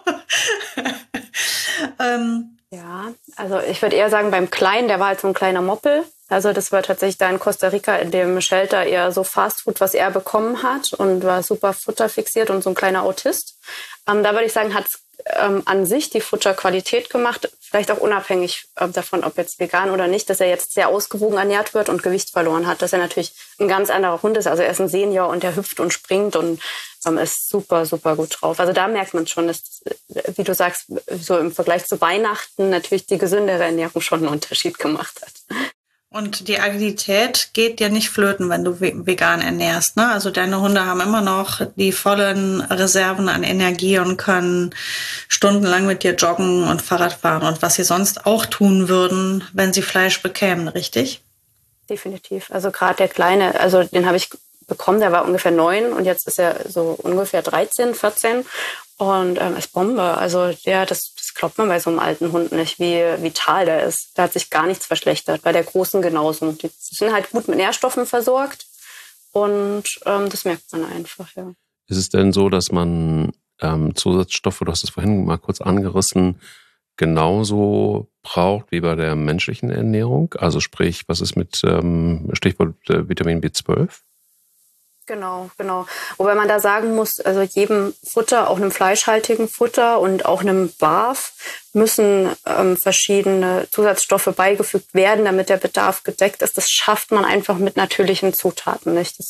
[SPEAKER 3] Ja, also ich würde eher sagen, beim Kleinen, der war halt so ein kleiner Moppel. Also das war tatsächlich da in Costa Rica in dem Shelter eher so Fastfood, was er bekommen hat und war super futterfixiert und so ein kleiner Autist. Da würde ich sagen, hat an sich die Futterqualität gemacht, vielleicht auch unabhängig davon, ob jetzt vegan oder nicht, dass er jetzt sehr ausgewogen ernährt wird und Gewicht verloren hat, dass er natürlich ein ganz anderer Hund ist. Also er ist ein Senior und der hüpft und springt und ist super, super gut drauf. Also da merkt man schon, dass, wie du sagst, so im Vergleich zu Weihnachten natürlich die gesündere Ernährung schon einen Unterschied gemacht hat.
[SPEAKER 2] Und die Agilität geht dir nicht flöten, wenn du vegan ernährst, ne? Also deine Hunde haben immer noch die vollen Reserven an Energie und können stundenlang mit dir joggen und Fahrrad fahren und was sie sonst auch tun würden, wenn sie Fleisch bekämen, richtig?
[SPEAKER 3] Definitiv. Also gerade der Kleine, also den habe ich bekommen, der war ungefähr 9 und jetzt ist er so ungefähr 13, 14 und ist Bombe. Also das glaubt man bei so einem alten Hund nicht, wie vital der ist. Da hat sich gar nichts verschlechtert. Bei der Großen genauso. Die sind halt gut mit Nährstoffen versorgt und das merkt man einfach, ja.
[SPEAKER 1] Ist es denn so, dass man Zusatzstoffe, du hast es vorhin mal kurz angerissen, genauso braucht wie bei der menschlichen Ernährung? Also sprich, was ist mit Stichwort Vitamin B12?
[SPEAKER 3] Genau. Wobei man da sagen muss, also jedem Futter, auch einem fleischhaltigen Futter und auch einem BAF müssen verschiedene Zusatzstoffe beigefügt werden, damit der Bedarf gedeckt ist. Das schafft man einfach mit natürlichen Zutaten nicht. Das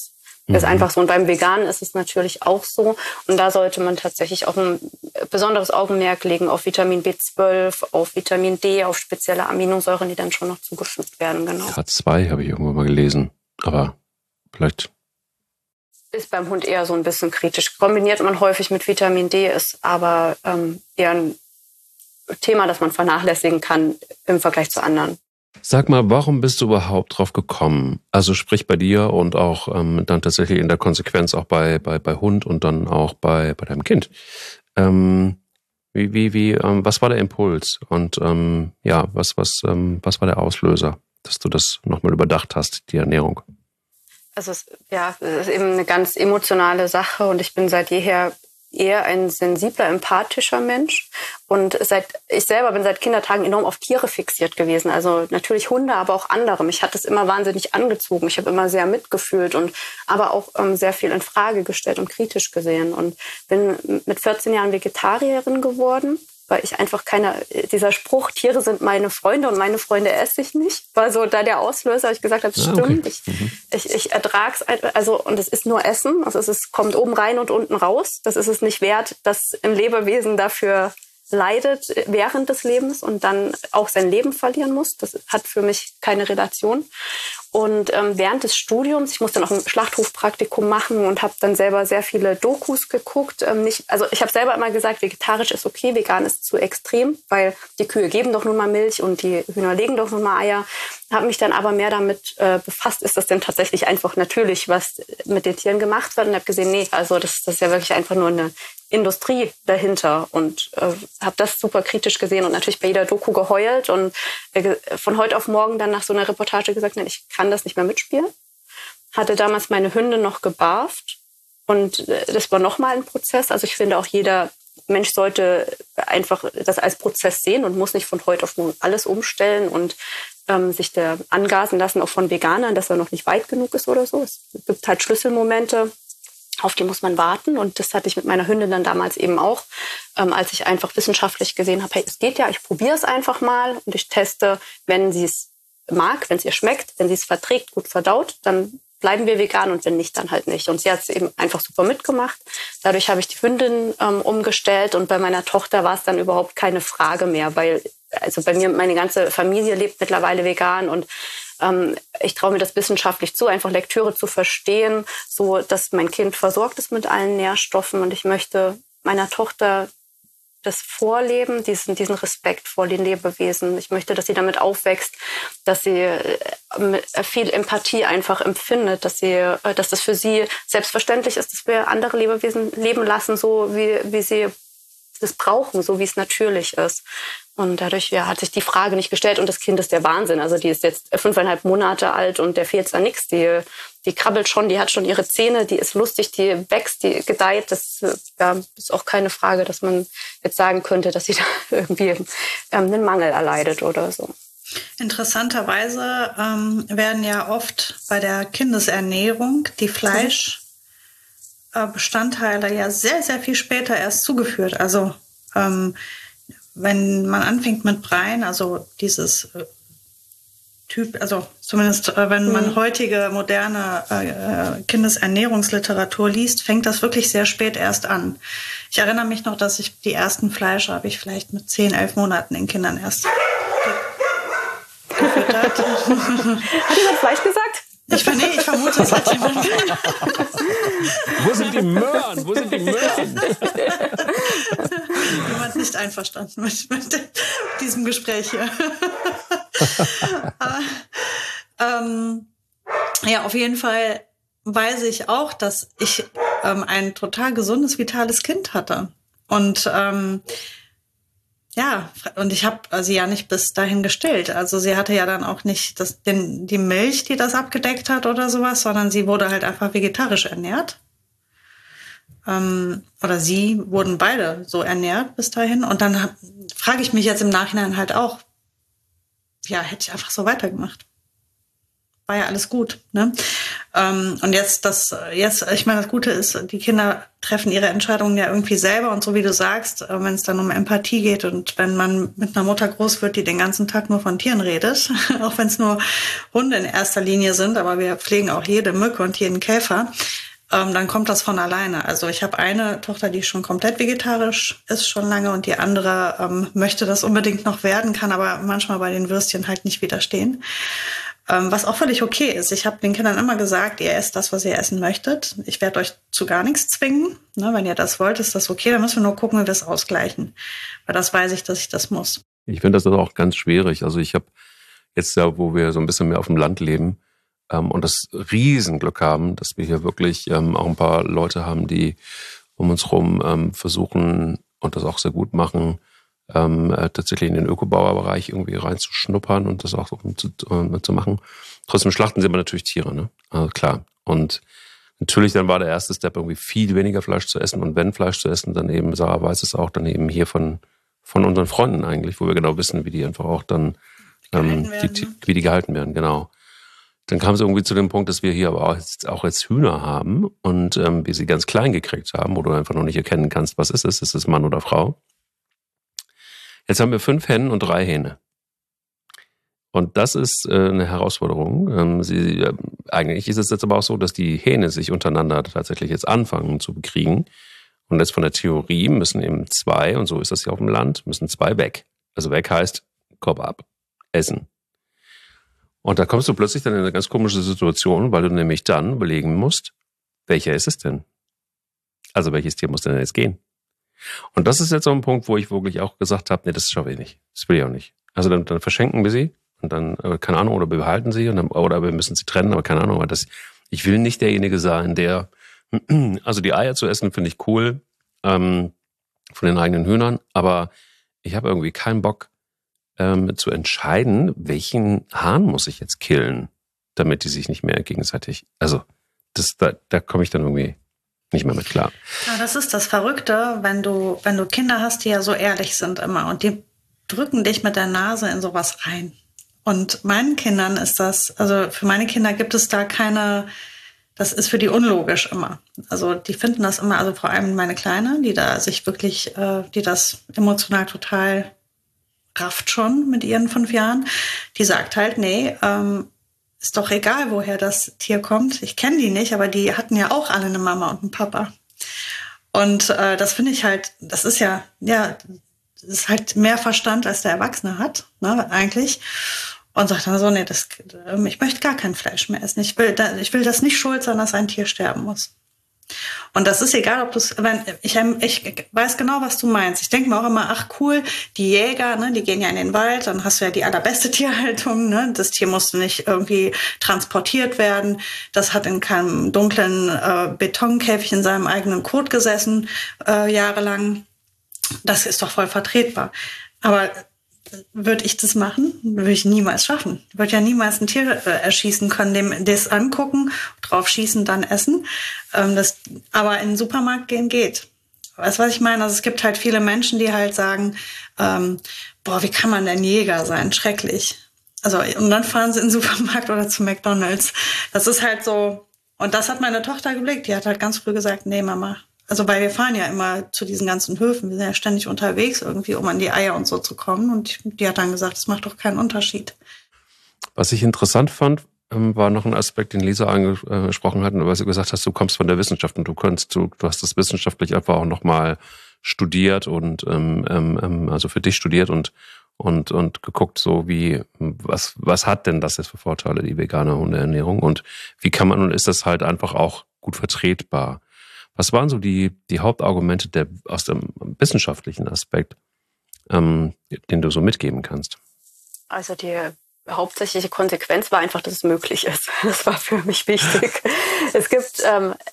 [SPEAKER 3] Ist einfach so. Und beim Veganen ist es natürlich auch so. Und da sollte man tatsächlich auch ein besonderes Augenmerk legen auf Vitamin B12, auf Vitamin D, auf spezielle Aminosäuren, die dann schon noch zugefügt werden. Genau.
[SPEAKER 1] K2 habe ich irgendwo mal gelesen. Aber vielleicht...
[SPEAKER 3] Ist beim Hund eher so ein bisschen kritisch. Kombiniert man häufig mit Vitamin D, ist aber eher ein Thema, das man vernachlässigen kann im Vergleich zu anderen.
[SPEAKER 1] Sag mal, warum bist du überhaupt drauf gekommen? Also sprich bei dir und auch dann tatsächlich in der Konsequenz auch bei Hund und dann auch bei deinem Kind. Was war der Impuls? Und was war der Auslöser, dass du das nochmal überdacht hast, die Ernährung?
[SPEAKER 3] Also es ist eben eine ganz emotionale Sache und ich bin seit jeher eher ein sensibler, empathischer Mensch. Und ich selber bin seit Kindertagen enorm auf Tiere fixiert gewesen. Also natürlich Hunde, aber auch andere. Mich hat das immer wahnsinnig angezogen. Ich habe immer sehr mitgefühlt und aber auch sehr viel in Frage gestellt und kritisch gesehen. Und bin mit 14 Jahren Vegetarierin geworden, weil ich einfach dieser Spruch, Tiere sind meine Freunde und meine Freunde esse ich nicht, war so da der Auslöser, ich gesagt habe, stimmt, okay. Ich ertrag's, also, und es ist nur Essen, also es kommt oben rein und unten raus, das ist es nicht wert, dass ein Lebewesen dafür leidet während des Lebens und dann auch sein Leben verlieren muss, das hat für mich keine Relation. Und während des Studiums, ich musste noch ein Schlachthofpraktikum machen und habe dann selber sehr viele Dokus geguckt. Ich habe selber immer gesagt, vegetarisch ist okay, vegan ist zu extrem, weil die Kühe geben doch nun mal Milch und die Hühner legen doch nun mal Eier. Habe mich dann aber mehr damit befasst, ist das denn tatsächlich einfach natürlich, was mit den Tieren gemacht wird, und habe gesehen, nee, also das ist ja wirklich einfach nur eine Industrie dahinter und habe das super kritisch gesehen und natürlich bei jeder Doku geheult und von heute auf morgen dann nach so einer Reportage gesagt, nein, ich kann das nicht mehr mitspielen. Hatte damals meine Hündin noch gebarft und das war nochmal ein Prozess. Also ich finde auch jeder Mensch sollte einfach das als Prozess sehen und muss nicht von heute auf morgen alles umstellen und sich da angasen lassen, auch von Veganern, dass er noch nicht weit genug ist oder so. Es gibt halt Schlüsselmomente, auf die muss man warten. Und das hatte ich mit meiner Hündin dann damals eben auch, als ich einfach wissenschaftlich gesehen habe, hey, es geht ja, ich probiere es einfach mal und ich teste, wenn sie es mag, wenn es ihr schmeckt, wenn sie es verträgt, gut verdaut, dann bleiben wir vegan und wenn nicht, dann halt nicht. Und sie hat es eben einfach super mitgemacht. Dadurch habe ich die Hündin umgestellt und bei meiner Tochter war es dann überhaupt keine Frage mehr, weil also bei mir, meine ganze Familie lebt mittlerweile vegan und ich traue mir das wissenschaftlich zu, einfach Lektüre zu verstehen, so dass mein Kind versorgt ist mit allen Nährstoffen und ich möchte meiner Tochter das vorleben, diesen Respekt vor den Lebewesen. Ich möchte, dass sie damit aufwächst, dass sie viel Empathie einfach empfindet, dass das für sie selbstverständlich ist, dass wir andere Lebewesen leben lassen, so wie sie das brauchen, so wie es natürlich ist. Und dadurch hat sich die Frage nicht gestellt. Und das Kind ist der Wahnsinn. Also die ist jetzt 5,5 Monate alt und der fehlt da nichts. Die krabbelt schon, die hat schon ihre Zähne, die ist lustig, die wächst, die gedeiht. Das ist auch keine Frage, dass man jetzt sagen könnte, dass sie da irgendwie einen Mangel erleidet oder so.
[SPEAKER 2] Interessanterweise werden ja oft bei der Kindesernährung die Fleischbestandteile ja sehr, sehr viel später erst zugeführt. Also wenn man anfängt mit Breien, also dieses Typ, also zumindest wenn man heutige moderne Kindesernährungsliteratur liest, fängt das wirklich sehr spät erst an. Ich erinnere mich noch, dass ich die ersten Fleische habe ich vielleicht mit 10, 11 Monaten den Kindern erst gefüttert.
[SPEAKER 3] Hat jemand Fleisch gesagt?
[SPEAKER 2] Ich vermute, es hat jemand gesagt.
[SPEAKER 1] Wo sind die Möhren? Wo sind die Möhren?
[SPEAKER 2] Jemand nicht einverstanden mit diesem Gespräch hier. Ja, auf jeden Fall weiß ich auch, dass ich ein total gesundes, vitales Kind hatte. Und und ich habe sie ja nicht bis dahin gestillt. Also sie hatte ja dann auch nicht die Milch, die das abgedeckt hat oder sowas, sondern sie wurde halt einfach vegetarisch ernährt. Oder sie wurden beide so ernährt bis dahin. Und dann frage ich mich jetzt im Nachhinein halt auch, ja, hätte ich einfach so weitergemacht. War ja alles gut, ne? Und jetzt, ich meine, das Gute ist, die Kinder treffen ihre Entscheidungen ja irgendwie selber. Und so wie du sagst, wenn es dann um Empathie geht und wenn man mit einer Mutter groß wird, die den ganzen Tag nur von Tieren redet, auch wenn es nur Hunde in erster Linie sind, aber wir pflegen auch jede Mücke und jeden Käfer, dann kommt das von alleine. Also ich habe eine Tochter, die schon komplett vegetarisch ist, schon lange, und die andere möchte das unbedingt noch werden, kann aber manchmal bei den Würstchen halt nicht widerstehen. Was auch völlig okay ist. Ich habe den Kindern immer gesagt, ihr esst das, was ihr essen möchtet. Ich werde euch zu gar nichts zwingen. Ne, wenn ihr das wollt, ist das okay. Dann müssen wir nur gucken, wie wir es ausgleichen. Weil das weiß ich, dass ich das muss.
[SPEAKER 1] Ich finde das auch ganz schwierig. Also ich habe jetzt ja, wo wir so ein bisschen mehr auf dem Land leben und das Riesenglück haben, dass wir hier wirklich auch ein paar Leute haben, die um uns rum versuchen und das auch sehr gut machen, tatsächlich in den Ökobauerbereich irgendwie reinzuschnuppern und das auch zu machen. Trotzdem schlachten sie aber natürlich Tiere, ne? Also klar. Und natürlich dann war der erste Step irgendwie viel weniger Fleisch zu essen und wenn Fleisch zu essen, dann eben, Sarah weiß es auch, dann eben hier von unseren Freunden eigentlich, wo wir genau wissen, wie die einfach auch dann wie die gehalten werden, genau. Dann kam es irgendwie zu dem Punkt, dass wir hier aber auch jetzt Hühner haben und wir sie ganz klein gekriegt haben, wo du einfach noch nicht erkennen kannst, was ist es? Ist es Mann oder Frau? Jetzt haben wir 5 Hennen und 3 Hähne. Und das ist eine Herausforderung. Eigentlich ist es jetzt aber auch so, dass die Hähne sich untereinander tatsächlich jetzt anfangen zu bekriegen. Und jetzt von der Theorie müssen eben 2, und so ist das hier auf dem Land, müssen 2 weg. Also weg heißt Kopf ab, essen. Und da kommst du plötzlich dann in eine ganz komische Situation, weil du nämlich dann überlegen musst, welcher ist es denn? Also welches Tier muss denn jetzt gehen? Und das ist jetzt so ein Punkt, wo ich wirklich auch gesagt habe, nee, das schaffe ich nicht. Das will ich auch nicht. Also dann verschenken wir sie und dann, keine Ahnung, oder wir behalten sie und dann, oder wir müssen sie trennen, aber keine Ahnung, weil ich will nicht derjenige sein, der, also die Eier zu essen, finde ich cool, von den eigenen Hühnern, aber ich habe irgendwie keinen Bock zu entscheiden, welchen Hahn muss ich jetzt killen, damit die sich nicht mehr gegenseitig, also da komme ich dann irgendwie nicht mehr mit klar.
[SPEAKER 2] Ja, das ist das Verrückte, wenn du Kinder hast, die ja so ehrlich sind immer und die drücken dich mit der Nase in sowas rein. Und meinen Kindern ist das, also für meine Kinder gibt es da keine, das ist für die unlogisch immer. Also die finden das immer, also vor allem meine Kleine, die da sich wirklich, die das emotional total rafft schon mit ihren 5 Jahren, die sagt halt, nee, ist doch egal, woher das Tier kommt. Ich kenne die nicht, aber die hatten ja auch alle eine Mama und einen Papa. Und das finde ich halt, das ist ja, das ist halt mehr Verstand, als der Erwachsene hat, ne, eigentlich. Und sagt dann so, nee, ich möchte gar kein Fleisch mehr essen. Ich will das nicht schuld sein, dass ein Tier sterben muss. Und das ist egal, ob ich weiß genau, was du meinst. Ich denke mir auch immer, ach cool, die Jäger, ne, die gehen ja in den Wald, dann hast du ja die allerbeste Tierhaltung, ne? Das Tier musste nicht irgendwie transportiert werden. Das hat in keinem dunklen Betonkäfig in seinem eigenen Kot gesessen, jahrelang. Das ist doch voll vertretbar. Aber würde ich das machen? Würde ich niemals schaffen. Ich würde ja niemals ein Tier erschießen können, dem das angucken, drauf schießen, dann essen. Aber in den Supermarkt gehen geht. Weißt du, was ich meine? Also es gibt halt viele Menschen, die halt sagen, boah, wie kann man denn Jäger sein? Schrecklich. Also, und dann fahren sie in den Supermarkt oder zu McDonald's. Das ist halt so, und das hat meine Tochter geblickt. Die hat halt ganz früh gesagt, nee, Mama. Also, weil wir fahren ja immer zu diesen ganzen Höfen. Wir sind ja ständig unterwegs irgendwie, um an die Eier und so zu kommen. Und die hat dann gesagt, das macht doch keinen Unterschied.
[SPEAKER 1] Was ich interessant fand, war noch ein Aspekt, den Lisa angesprochen hat, weil sie gesagt hast, du kommst von der Wissenschaft und du hast das wissenschaftlich einfach auch nochmal studiert und also für dich studiert und geguckt, so wie, was hat denn das jetzt für Vorteile, die vegane Hundeernährung und wie kann man, und ist das halt einfach auch gut vertretbar? Was waren so die Hauptargumente aus dem wissenschaftlichen Aspekt, den du so mitgeben kannst?
[SPEAKER 3] Also die hauptsächliche Konsequenz war einfach, dass es möglich ist. Das war für mich wichtig. Es gibt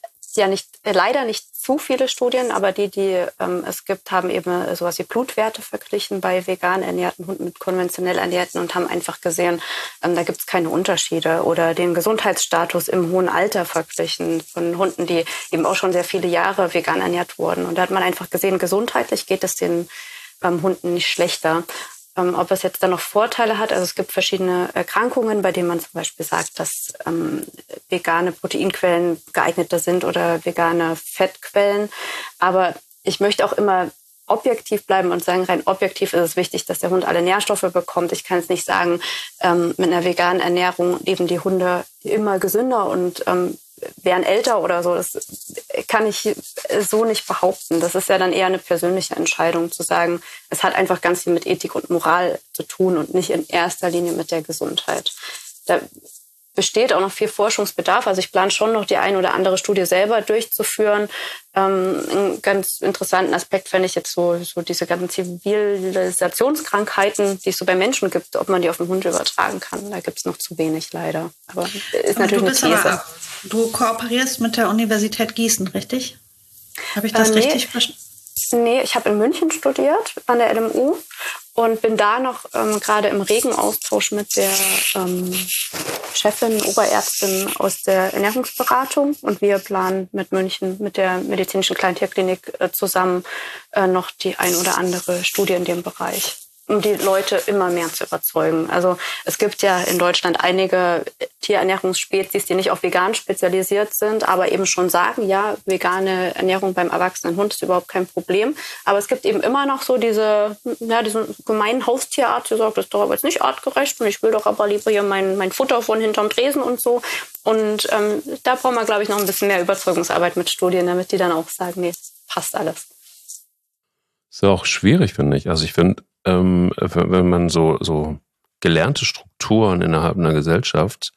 [SPEAKER 3] leider nicht zu viele Studien, aber die es gibt, haben eben sowas wie Blutwerte verglichen bei vegan ernährten Hunden mit konventionell ernährten und haben einfach gesehen, da gibt es keine Unterschiede, oder den Gesundheitsstatus im hohen Alter verglichen von Hunden, die eben auch schon sehr viele Jahre vegan ernährt wurden. Und da hat man einfach gesehen, gesundheitlich geht es den Hunden nicht schlechter. Ob es jetzt dann noch Vorteile hat, also es gibt verschiedene Erkrankungen, bei denen man zum Beispiel sagt, dass vegane Proteinquellen geeigneter sind oder vegane Fettquellen. Aber ich möchte auch immer objektiv bleiben und sagen, rein objektiv ist es wichtig, dass der Hund alle Nährstoffe bekommt. Ich kann es nicht sagen, mit einer veganen Ernährung leben die Hunde immer gesünder und wären älter oder so. Das kann ich so nicht behaupten. Das ist ja dann eher eine persönliche Entscheidung, zu sagen, es hat einfach ganz viel mit Ethik und Moral zu tun und nicht in erster Linie mit der Gesundheit. Da besteht auch noch viel Forschungsbedarf. Also ich plane schon noch die ein oder andere Studie selber durchzuführen. Einen ganz interessanten Aspekt fände ich jetzt so diese ganzen Zivilisationskrankheiten, die es so bei Menschen gibt, ob man die auf den Hund übertragen kann. Da gibt es noch zu wenig leider. Aber ist natürlich eine These.
[SPEAKER 2] Du kooperierst mit der Universität Gießen, richtig? Habe ich das richtig verstanden?
[SPEAKER 3] Nee, ich habe in München studiert, an der LMU, und bin da noch gerade im regen Austausch mit der Chefin, Oberärztin aus der Ernährungsberatung. Und wir planen mit München, mit der medizinischen Kleintierklinik zusammen noch die ein oder andere Studie in dem Bereich, um die Leute immer mehr zu überzeugen. Also es gibt ja in Deutschland einige Tierernährungsspezies, die nicht auf vegan spezialisiert sind, aber eben schon sagen, ja, vegane Ernährung beim erwachsenen Hund ist überhaupt kein Problem. Aber es gibt eben immer noch so diesen gemeinen Haustierarzt, der sagt, das ist doch aber jetzt nicht artgerecht und ich will doch aber lieber hier mein Futter von hinterm Tresen und so. Und da brauchen wir, glaube ich, noch ein bisschen mehr Überzeugungsarbeit mit Studien, damit die dann auch sagen, nee, passt alles.
[SPEAKER 1] Ist ja auch schwierig, finde ich. Also ich finde, wenn man so gelernte Strukturen innerhalb einer Gesellschaft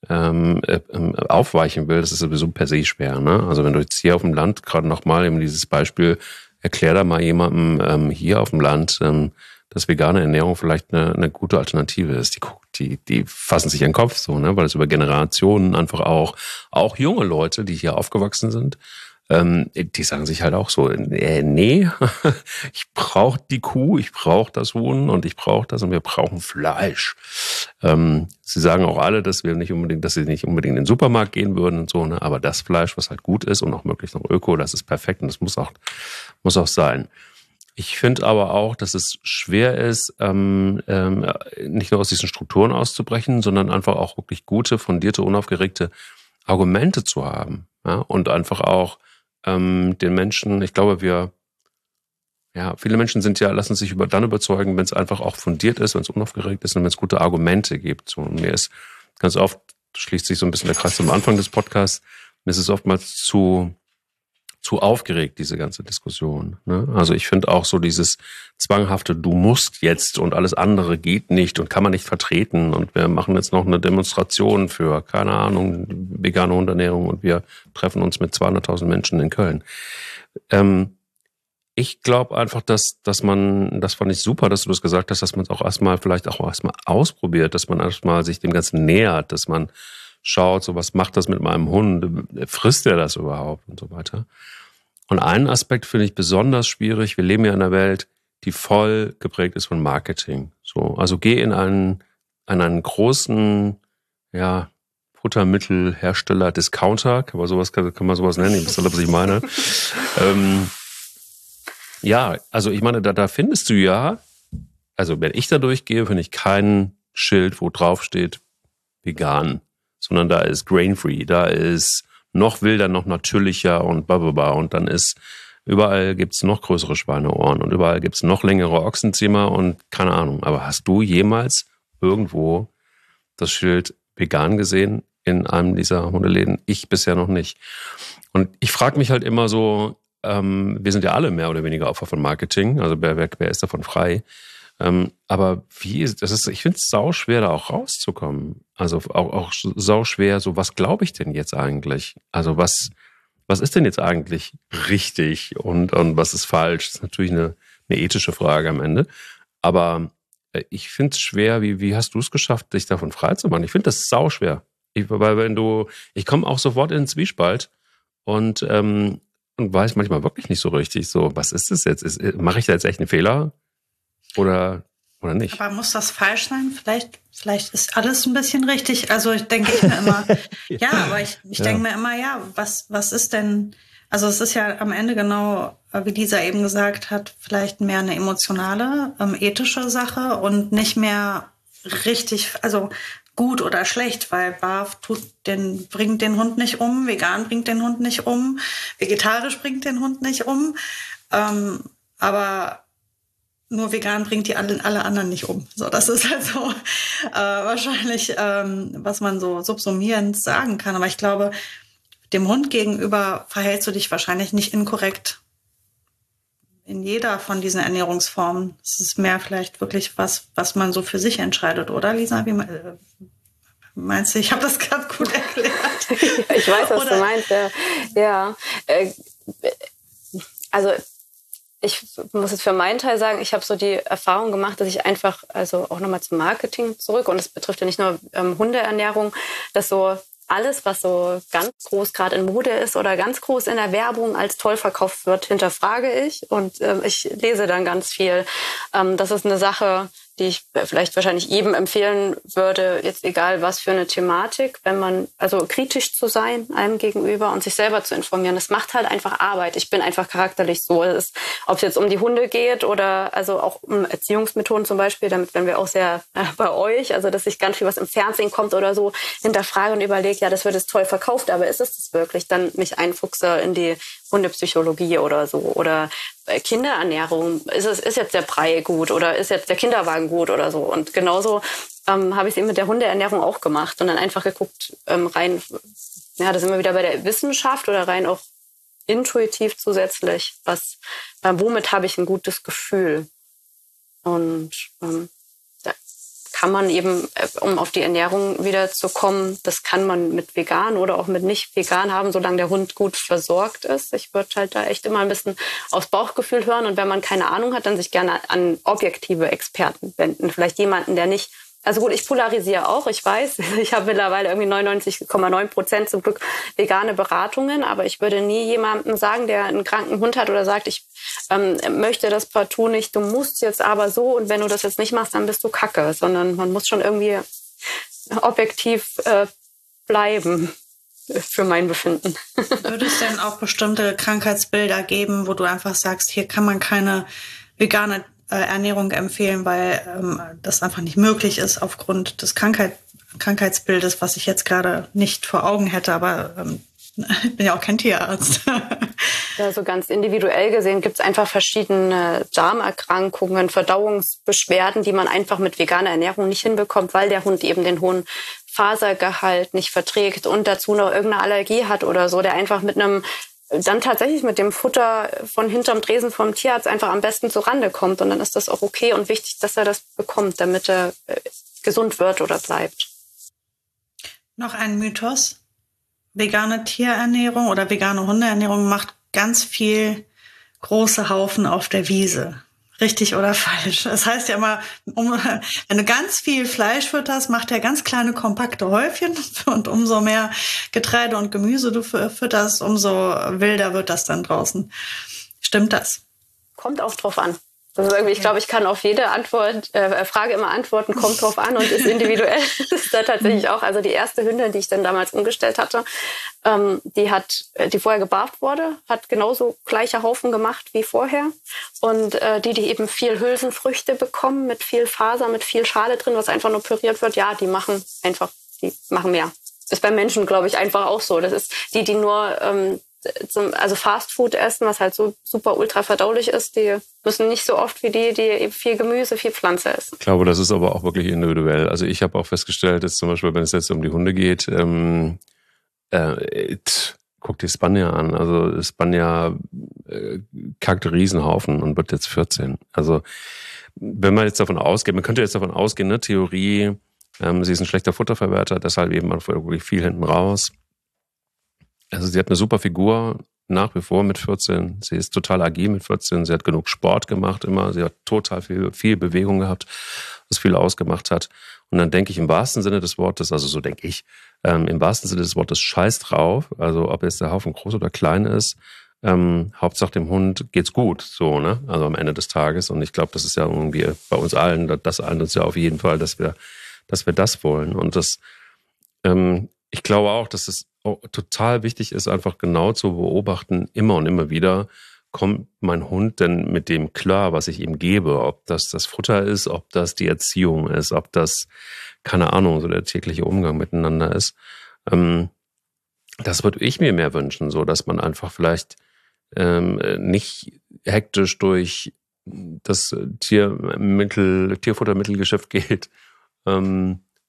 [SPEAKER 1] aufweichen will, das ist sowieso per se schwer. Ne? Also wenn du jetzt hier auf dem Land, gerade nochmal eben dieses Beispiel, erklär da mal jemandem hier auf dem Land, dass vegane Ernährung vielleicht eine gute Alternative ist. Die fassen sich an den Kopf so, ne? Weil es über Generationen einfach auch junge Leute, die hier aufgewachsen sind, die sagen sich halt auch so, nee, ich brauche die Kuh, ich brauche das Huhn und ich brauche das und wir brauchen Fleisch. Sie sagen auch alle, dass sie nicht unbedingt in den Supermarkt gehen würden und so, ne? Aber das Fleisch, was halt gut ist und auch möglichst noch öko, das ist perfekt und das muss auch sein. Ich finde aber auch, dass es schwer ist, nicht nur aus diesen Strukturen auszubrechen, sondern einfach auch wirklich gute, fundierte, unaufgeregte Argumente zu haben. Ja? Und einfach auch den Menschen, ich glaube, viele Menschen lassen sich dann überzeugen, wenn es einfach auch fundiert ist, wenn es unaufgeregt ist und wenn es gute Argumente gibt. So, und mir ist ganz oft, schließt sich so ein bisschen der Kreis zum Anfang des Podcasts, mir ist es oftmals zu aufgeregt, diese ganze Diskussion. Ne? Also ich finde auch so dieses zwanghafte, du musst jetzt und alles andere geht nicht und kann man nicht vertreten und wir machen jetzt noch eine Demonstration für, keine Ahnung, vegane Hundernährung und wir treffen uns mit 200.000 Menschen in Köln. Ich glaube einfach, das fand ich super, dass du das gesagt hast, dass man es auch erstmal ausprobiert, dass man erstmal sich dem Ganzen nähert, dass man schaut, so was macht das mit meinem Hund, frisst er das überhaupt und so weiter. Und einen Aspekt finde ich besonders schwierig. Wir leben ja in einer Welt, die voll geprägt ist von Marketing. So, also geh in einen großen, Futtermittelhersteller, Discounter, kann man sowas nennen, ihr wisst alle, was ich meine. Also ich meine, da findest du ja, also wenn ich da durchgehe, finde ich kein Schild, wo drauf steht vegan, sondern da ist grain-free, da ist noch wilder, noch natürlicher und blablabla. Und dann überall gibt's noch größere Schweineohren und überall gibt's noch längere Ochsenzimmer und keine Ahnung. Aber hast du jemals irgendwo das Schild vegan gesehen in einem dieser Hundeläden? Ich bisher noch nicht. Und ich frage mich halt immer so, wir sind ja alle mehr oder weniger Opfer von Marketing, also wer ist davon frei? Aber ich finde es sauschwer, da auch rauszukommen. Also auch sauschwer, so was glaube ich denn jetzt eigentlich? Also was ist denn jetzt eigentlich richtig und was ist falsch? Das ist natürlich eine ethische Frage am Ende. Aber ich finde es schwer, wie hast du es geschafft, dich davon frei zu machen? Ich finde das sauschwer. Ich komme auch sofort in den Zwiespalt und weiß manchmal wirklich nicht so richtig, so was ist das jetzt? Mache ich da jetzt echt einen Fehler? Oder nicht.
[SPEAKER 2] Aber muss das falsch sein? Vielleicht ist alles ein bisschen richtig. Also ich denke mir immer, aber ich denke mir immer, was ist denn, also es ist ja am Ende genau, wie Lisa eben gesagt hat, vielleicht mehr eine emotionale, ethische Sache und nicht mehr richtig, also gut oder schlecht, weil BAF bringt den Hund nicht um, vegan bringt den Hund nicht um, vegetarisch bringt den Hund nicht um, aber nur vegan bringt die alle anderen nicht um. So, das ist halt so wahrscheinlich, was man so subsumierend sagen kann. Aber ich glaube, dem Hund gegenüber verhältst du dich wahrscheinlich nicht inkorrekt in jeder von diesen Ernährungsformen. Es ist mehr vielleicht wirklich was man so für sich entscheidet, oder Lisa? Wie meinst du, ich habe das gerade gut erklärt?
[SPEAKER 3] Ich weiß, was du meinst, ja. Also ich muss jetzt für meinen Teil sagen, ich habe so die Erfahrung gemacht, dass ich einfach, also auch nochmal zum Marketing zurück, und es betrifft ja nicht nur Hundeernährung, dass so alles, was so ganz groß gerade in Mode ist oder ganz groß in der Werbung als toll verkauft wird, hinterfrage ich. Und ich lese dann ganz viel. Das ist eine Sache, die ich vielleicht wahrscheinlich jedem empfehlen würde, jetzt egal was für eine Thematik, wenn man, also kritisch zu sein einem gegenüber und sich selber zu informieren. Das macht halt einfach Arbeit. Ich bin einfach charakterlich so. Ob es jetzt um die Hunde geht oder also auch um Erziehungsmethoden zum Beispiel, damit werden wir auch sehr bei euch, also dass ich ganz viel, was im Fernsehen kommt oder so, hinterfrage und überlege, ja, das wird jetzt toll verkauft, aber ist es das wirklich? Dann mich einfuchse in die Hundepsychologie oder so. Oder Kinderernährung, ist jetzt der Brei gut oder ist jetzt der Kinderwagen gut oder so. Und genauso habe ich es eben mit der Hundeernährung auch gemacht und dann einfach geguckt, rein, ja, da sind wir wieder bei der Wissenschaft oder rein auch intuitiv zusätzlich, womit habe ich ein gutes Gefühl. Und da kann man eben, um auf die Ernährung wieder zu kommen, das kann man mit vegan oder auch mit nicht vegan haben, solange der Hund gut versorgt ist. Ich würde halt da echt immer ein bisschen aufs Bauchgefühl hören und wenn man keine Ahnung hat, dann sich gerne an objektive Experten wenden. Vielleicht jemanden, der nicht, also gut, ich polarisiere auch, ich weiß, ich habe mittlerweile irgendwie 99,9% zum Glück vegane Beratungen, aber ich würde nie jemandem sagen, der einen kranken Hund hat oder sagt, ich möchte das partout nicht, du musst jetzt aber so und wenn du das jetzt nicht machst, dann bist du Kacke, sondern man muss schon irgendwie objektiv bleiben für mein Befinden.
[SPEAKER 2] Würde es denn auch bestimmte Krankheitsbilder geben, wo du einfach sagst, hier kann man keine vegane Ernährung empfehlen, weil das einfach nicht möglich ist aufgrund des Krankheitsbildes, was ich jetzt gerade nicht vor Augen hätte, aber ich bin ja auch kein Tierarzt.
[SPEAKER 3] Ja, so ganz individuell gesehen gibt es einfach verschiedene Darmerkrankungen, Verdauungsbeschwerden, die man einfach mit veganer Ernährung nicht hinbekommt, weil der Hund eben den hohen Fasergehalt nicht verträgt und dazu noch irgendeine Allergie hat oder so, der einfach dann tatsächlich mit dem Futter von hinterm Tresen vom Tierarzt einfach am besten zurande kommt. Und dann ist das auch okay und wichtig, dass er das bekommt, damit er gesund wird oder bleibt.
[SPEAKER 2] Noch ein Mythos. Vegane Tierernährung oder vegane Hundeernährung macht ganz viel große Haufen auf der Wiese. Richtig oder falsch? Das heißt ja immer, wenn du ganz viel Fleisch fütterst, macht er ganz kleine, kompakte Häufchen und umso mehr Getreide und Gemüse du fütterst, umso wilder wird das dann draußen. Stimmt das?
[SPEAKER 3] Kommt auch drauf an. Das ist irgendwie, ich glaube, ich kann auf jede Frage immer antworten, kommt drauf an und ist individuell. Das ist da tatsächlich auch. Also die erste Hündin, die ich dann damals umgestellt hatte, die vorher gebarft wurde, hat genauso gleiche Haufen gemacht wie vorher. Und die eben viel Hülsenfrüchte bekommen, mit viel Faser, mit viel Schale drin, was einfach nur püriert wird, ja, die machen mehr. Ist beim Menschen, glaube ich, einfach auch so. Das ist die nur also Fastfood essen, was halt so super ultra verdaulich ist, die müssen nicht so oft wie die eben viel Gemüse, viel Pflanze essen.
[SPEAKER 1] Ich glaube, das ist aber auch wirklich individuell. Also ich habe auch festgestellt, dass zum Beispiel, wenn es jetzt um die Hunde geht, guck dir Spanja an. Also Spanja kackt Riesenhaufen und wird jetzt 14. Also wenn man jetzt davon ausgeht, man könnte jetzt davon ausgehen, ne, Theorie, sie ist ein schlechter Futterverwerter, deshalb eben man wirklich viel hinten raus. Also sie hat eine super Figur, nach wie vor mit 14. Sie ist total agil mit 14. Sie hat genug Sport gemacht immer. Sie hat total viel Bewegung gehabt, was viel ausgemacht hat. Und dann denke ich im wahrsten Sinne des Wortes, also so denke ich, im wahrsten Sinne des Wortes scheiß drauf. Also ob jetzt der Haufen groß oder klein ist, Hauptsache dem Hund geht's gut, so, ne? Also am Ende des Tages. Und ich glaube, das ist ja irgendwie bei uns allen, das eint uns ja auf jeden Fall, dass wir das wollen. Und das, ich glaube auch, dass es total wichtig ist, einfach genau zu beobachten, immer und immer wieder, kommt mein Hund denn mit dem klar, was ich ihm gebe? Ob das Futter ist, ob das die Erziehung ist, ob das, keine Ahnung, so der tägliche Umgang miteinander ist. Das würde ich mir mehr wünschen, so dass man einfach vielleicht nicht hektisch durch das Tierfuttermittelgeschäft geht,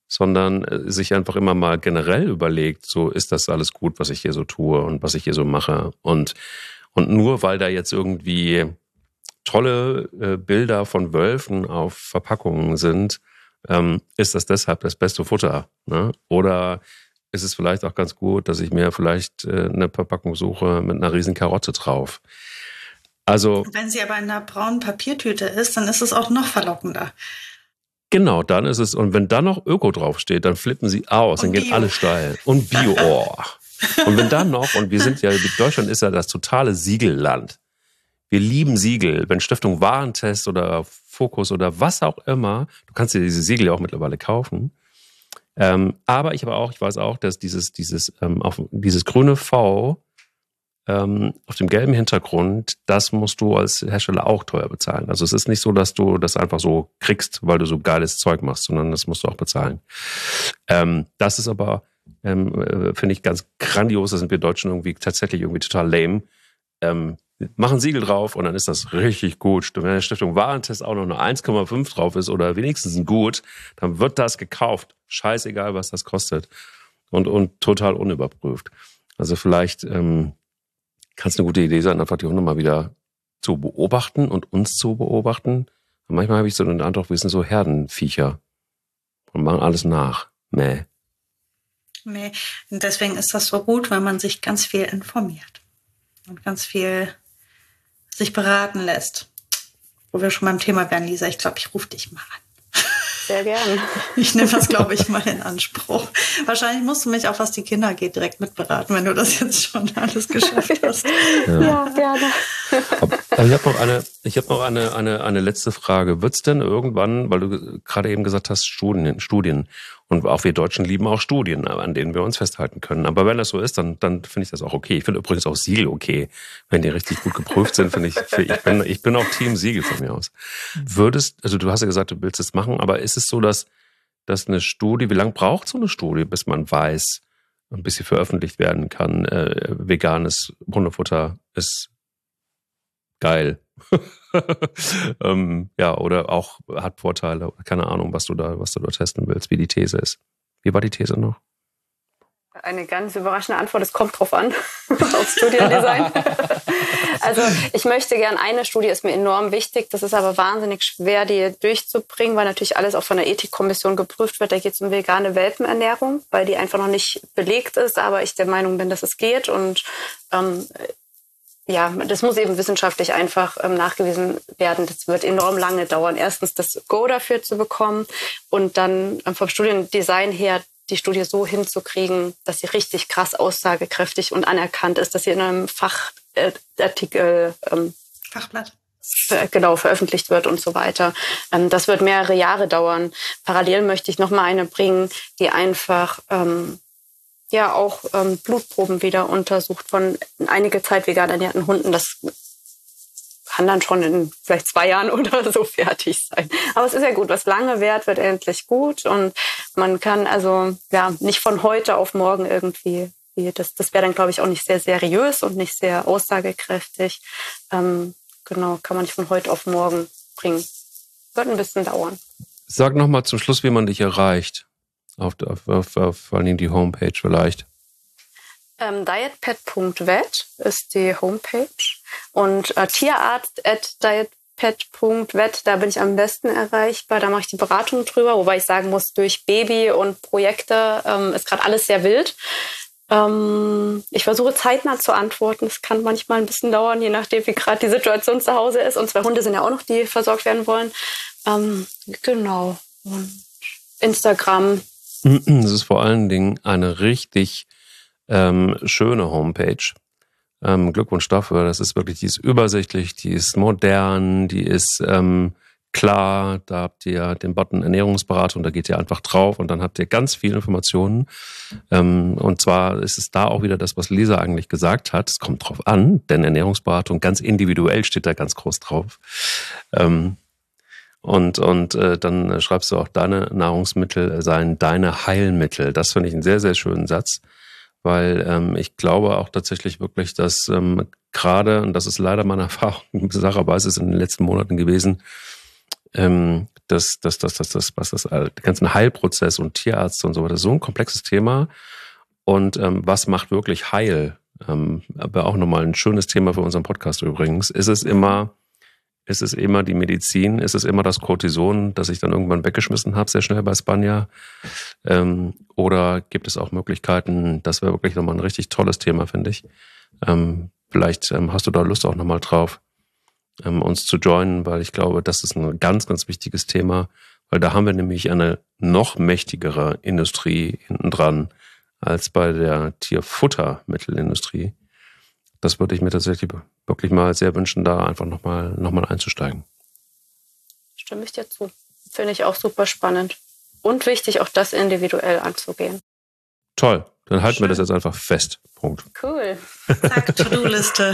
[SPEAKER 1] sondern sich einfach immer mal generell überlegt, so ist das alles gut, was ich hier so tue und was ich hier so mache. Und nur weil da jetzt irgendwie tolle Bilder von Wölfen auf Verpackungen sind, ist das deshalb das beste Futter. Ne? Oder ist es vielleicht auch ganz gut, dass ich mir vielleicht eine Verpackung suche mit einer riesen Karotte drauf. Also,
[SPEAKER 2] wenn sie aber in einer braunen Papiertüte ist, dann ist es auch noch verlockender.
[SPEAKER 1] Genau, dann ist es, und wenn da noch Öko draufsteht, dann flippen sie aus, dann gehen alle steil. Und Bio, oh. Und wenn dann noch, und wir sind ja, Deutschland ist ja das totale Siegelland. Wir lieben Siegel. Wenn Stiftung Warentest oder Fokus oder was auch immer, du kannst dir diese Siegel ja auch mittlerweile kaufen. Aber ich weiß auch, dass dieses grüne V auf dem gelben Hintergrund, das musst du als Hersteller auch teuer bezahlen. Also es ist nicht so, dass du das einfach so kriegst, weil du so geiles Zeug machst, sondern das musst du auch bezahlen. Das ist aber, finde ich, ganz grandios. Da sind wir Deutschen tatsächlich total lame. Machen Siegel drauf und dann ist das richtig gut. Wenn der Stiftung Warentest auch noch eine 1,5 drauf ist oder wenigstens ein Gut, dann wird das gekauft. Scheißegal, was das kostet. Und total unüberprüft. Also vielleicht kann es eine gute Idee sein, einfach die Hunde mal wieder zu beobachten und uns zu beobachten. Und manchmal habe ich so den Eindruck, wir sind so Herdenviecher und machen alles nach. Nee.
[SPEAKER 2] Und deswegen ist das so gut, wenn man sich ganz viel informiert und ganz viel sich beraten lässt. Wo wir schon beim Thema wären, Lisa, ich glaube, ich rufe dich mal an.
[SPEAKER 3] Sehr gerne.
[SPEAKER 2] Ich nehme das, glaube ich, mal in Anspruch. Wahrscheinlich musst du mich auch, was die Kinder geht, direkt mitberaten, wenn du das jetzt schon alles geschafft hast.
[SPEAKER 3] Ja, gerne.
[SPEAKER 1] Aber ich habe noch eine letzte Frage. Wird es denn irgendwann, weil du gerade eben gesagt hast, Studien. Und auch wir Deutschen lieben auch Studien, an denen wir uns festhalten können. Aber wenn das so ist, dann finde ich das auch okay. Ich finde übrigens auch Siegel okay. Wenn die richtig gut geprüft sind, ich bin auch Team Siegel von mir aus. Also du hast ja gesagt, du willst es machen, aber ist es so, dass eine Studie, wie lange braucht so eine Studie, bis man weiß, bis sie veröffentlicht werden kann, veganes Hundefutter ist geil. Oder auch hat Vorteile, keine Ahnung, was du da testen willst, wie die These ist. Wie war die These noch?
[SPEAKER 3] Eine ganz überraschende Antwort, es kommt drauf an, auf Studiendesign. Also ich möchte gern, eine Studie ist mir enorm wichtig, das ist aber wahnsinnig schwer, die durchzubringen, weil natürlich alles auch von der Ethikkommission geprüft wird. Da geht es um vegane Welpenernährung, weil die einfach noch nicht belegt ist, aber ich der Meinung bin, dass es geht und das muss eben wissenschaftlich einfach nachgewiesen werden. Das wird enorm lange dauern. Erstens das Go dafür zu bekommen und dann vom Studiendesign her die Studie so hinzukriegen, dass sie richtig krass aussagekräftig und anerkannt ist, dass sie in einem Fachartikel
[SPEAKER 2] Fachblatt
[SPEAKER 3] veröffentlicht wird und so weiter. Das wird mehrere Jahre dauern. Parallel möchte ich noch mal eine bringen, die einfach auch Blutproben wieder untersucht von einige Zeit vegan ernährten Hunden. Das kann dann schon in vielleicht 2 Jahren oder so fertig sein. Aber es ist ja gut, was lange währt, wird endlich gut. Und man kann also nicht von heute auf morgen irgendwie, das wäre dann, glaube ich, auch nicht sehr seriös und nicht sehr aussagekräftig. Kann man nicht von heute auf morgen bringen. Wird ein bisschen dauern.
[SPEAKER 1] Sag noch mal zum Schluss, wie man dich erreicht. Auf vor allem die Homepage vielleicht.
[SPEAKER 3] Dietpet.vet ist die Homepage und tierarzt@dietpet.vet, da bin ich am besten erreichbar. Da mache ich die Beratung drüber, wobei ich sagen muss, durch Baby und Projekte ist gerade alles sehr wild. Ich versuche zeitnah zu antworten. Das kann manchmal ein bisschen dauern, je nachdem, wie gerade die Situation zu Hause ist. Und 2 Hunde sind ja auch noch, die versorgt werden wollen. Genau. Und Instagram.
[SPEAKER 1] Das ist vor allen Dingen eine richtig schöne Homepage. Glückwunsch dafür. Das ist wirklich, die ist übersichtlich, die ist modern, die ist klar. Da habt ihr den Button Ernährungsberatung, da geht ihr einfach drauf und dann habt ihr ganz viele Informationen. Und zwar ist es da auch wieder das, was Lisa eigentlich gesagt hat. Es kommt drauf an, denn Ernährungsberatung ganz individuell steht da ganz groß drauf. Und dann schreibst du auch, deine Nahrungsmittel seien deine Heilmittel. Das finde ich einen sehr, sehr schönen Satz, weil ich glaube auch tatsächlich wirklich, dass gerade, und das ist leider meine Erfahrung, Sache weiß es in den letzten Monaten gewesen, der ganzen Heilprozess und Tierärzte und so weiter, so ein komplexes Thema. Und was macht wirklich heil? Aber auch nochmal ein schönes Thema für unseren Podcast übrigens. Ist es immer die Medizin? Ist es immer das Cortison, das ich dann irgendwann weggeschmissen habe, sehr schnell bei Spanja? Oder gibt es auch Möglichkeiten, das wäre wirklich nochmal ein richtig tolles Thema, finde ich. Vielleicht hast du da Lust auch nochmal drauf, uns zu joinen, weil ich glaube, das ist ein ganz, ganz wichtiges Thema, weil da haben wir nämlich eine noch mächtigere Industrie hinten dran als bei der Tierfuttermittelindustrie. Das würde ich mir tatsächlich wirklich mal sehr wünschen, da einfach nochmal einzusteigen.
[SPEAKER 3] Stimme ich dir zu. Finde ich auch super spannend. Und wichtig, auch das individuell anzugehen.
[SPEAKER 1] Toll, dann halten wir das jetzt einfach fest. Punkt.
[SPEAKER 3] Cool.
[SPEAKER 2] Zack, To-Do-Liste.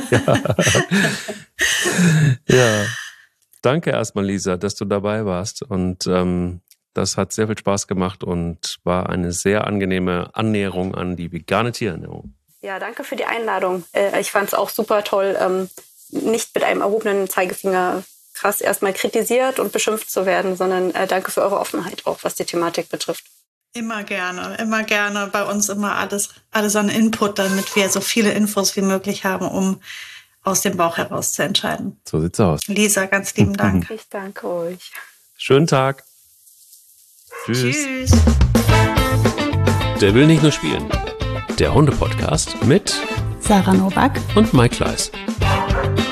[SPEAKER 1] Ja. Danke erstmal, Lisa, dass du dabei warst. Und das hat sehr viel Spaß gemacht und war eine sehr angenehme Annäherung an die vegane Tierernährung.
[SPEAKER 3] Ja, danke für die Einladung. Ich fand es auch super toll, nicht mit einem erhobenen Zeigefinger krass erstmal kritisiert und beschimpft zu werden, sondern danke für eure Offenheit auch, was die Thematik betrifft.
[SPEAKER 2] Immer gerne. Bei uns immer alles an Input, damit wir so viele Infos wie möglich haben, um aus dem Bauch heraus zu entscheiden.
[SPEAKER 1] So sieht's aus.
[SPEAKER 2] Lisa, ganz lieben Dank.
[SPEAKER 3] Ich danke euch.
[SPEAKER 1] Schönen Tag.
[SPEAKER 2] Tschüss.
[SPEAKER 1] Der will nicht nur spielen. Der Hunde-Podcast mit
[SPEAKER 4] Sarah Novak
[SPEAKER 1] und Mike Kleiss.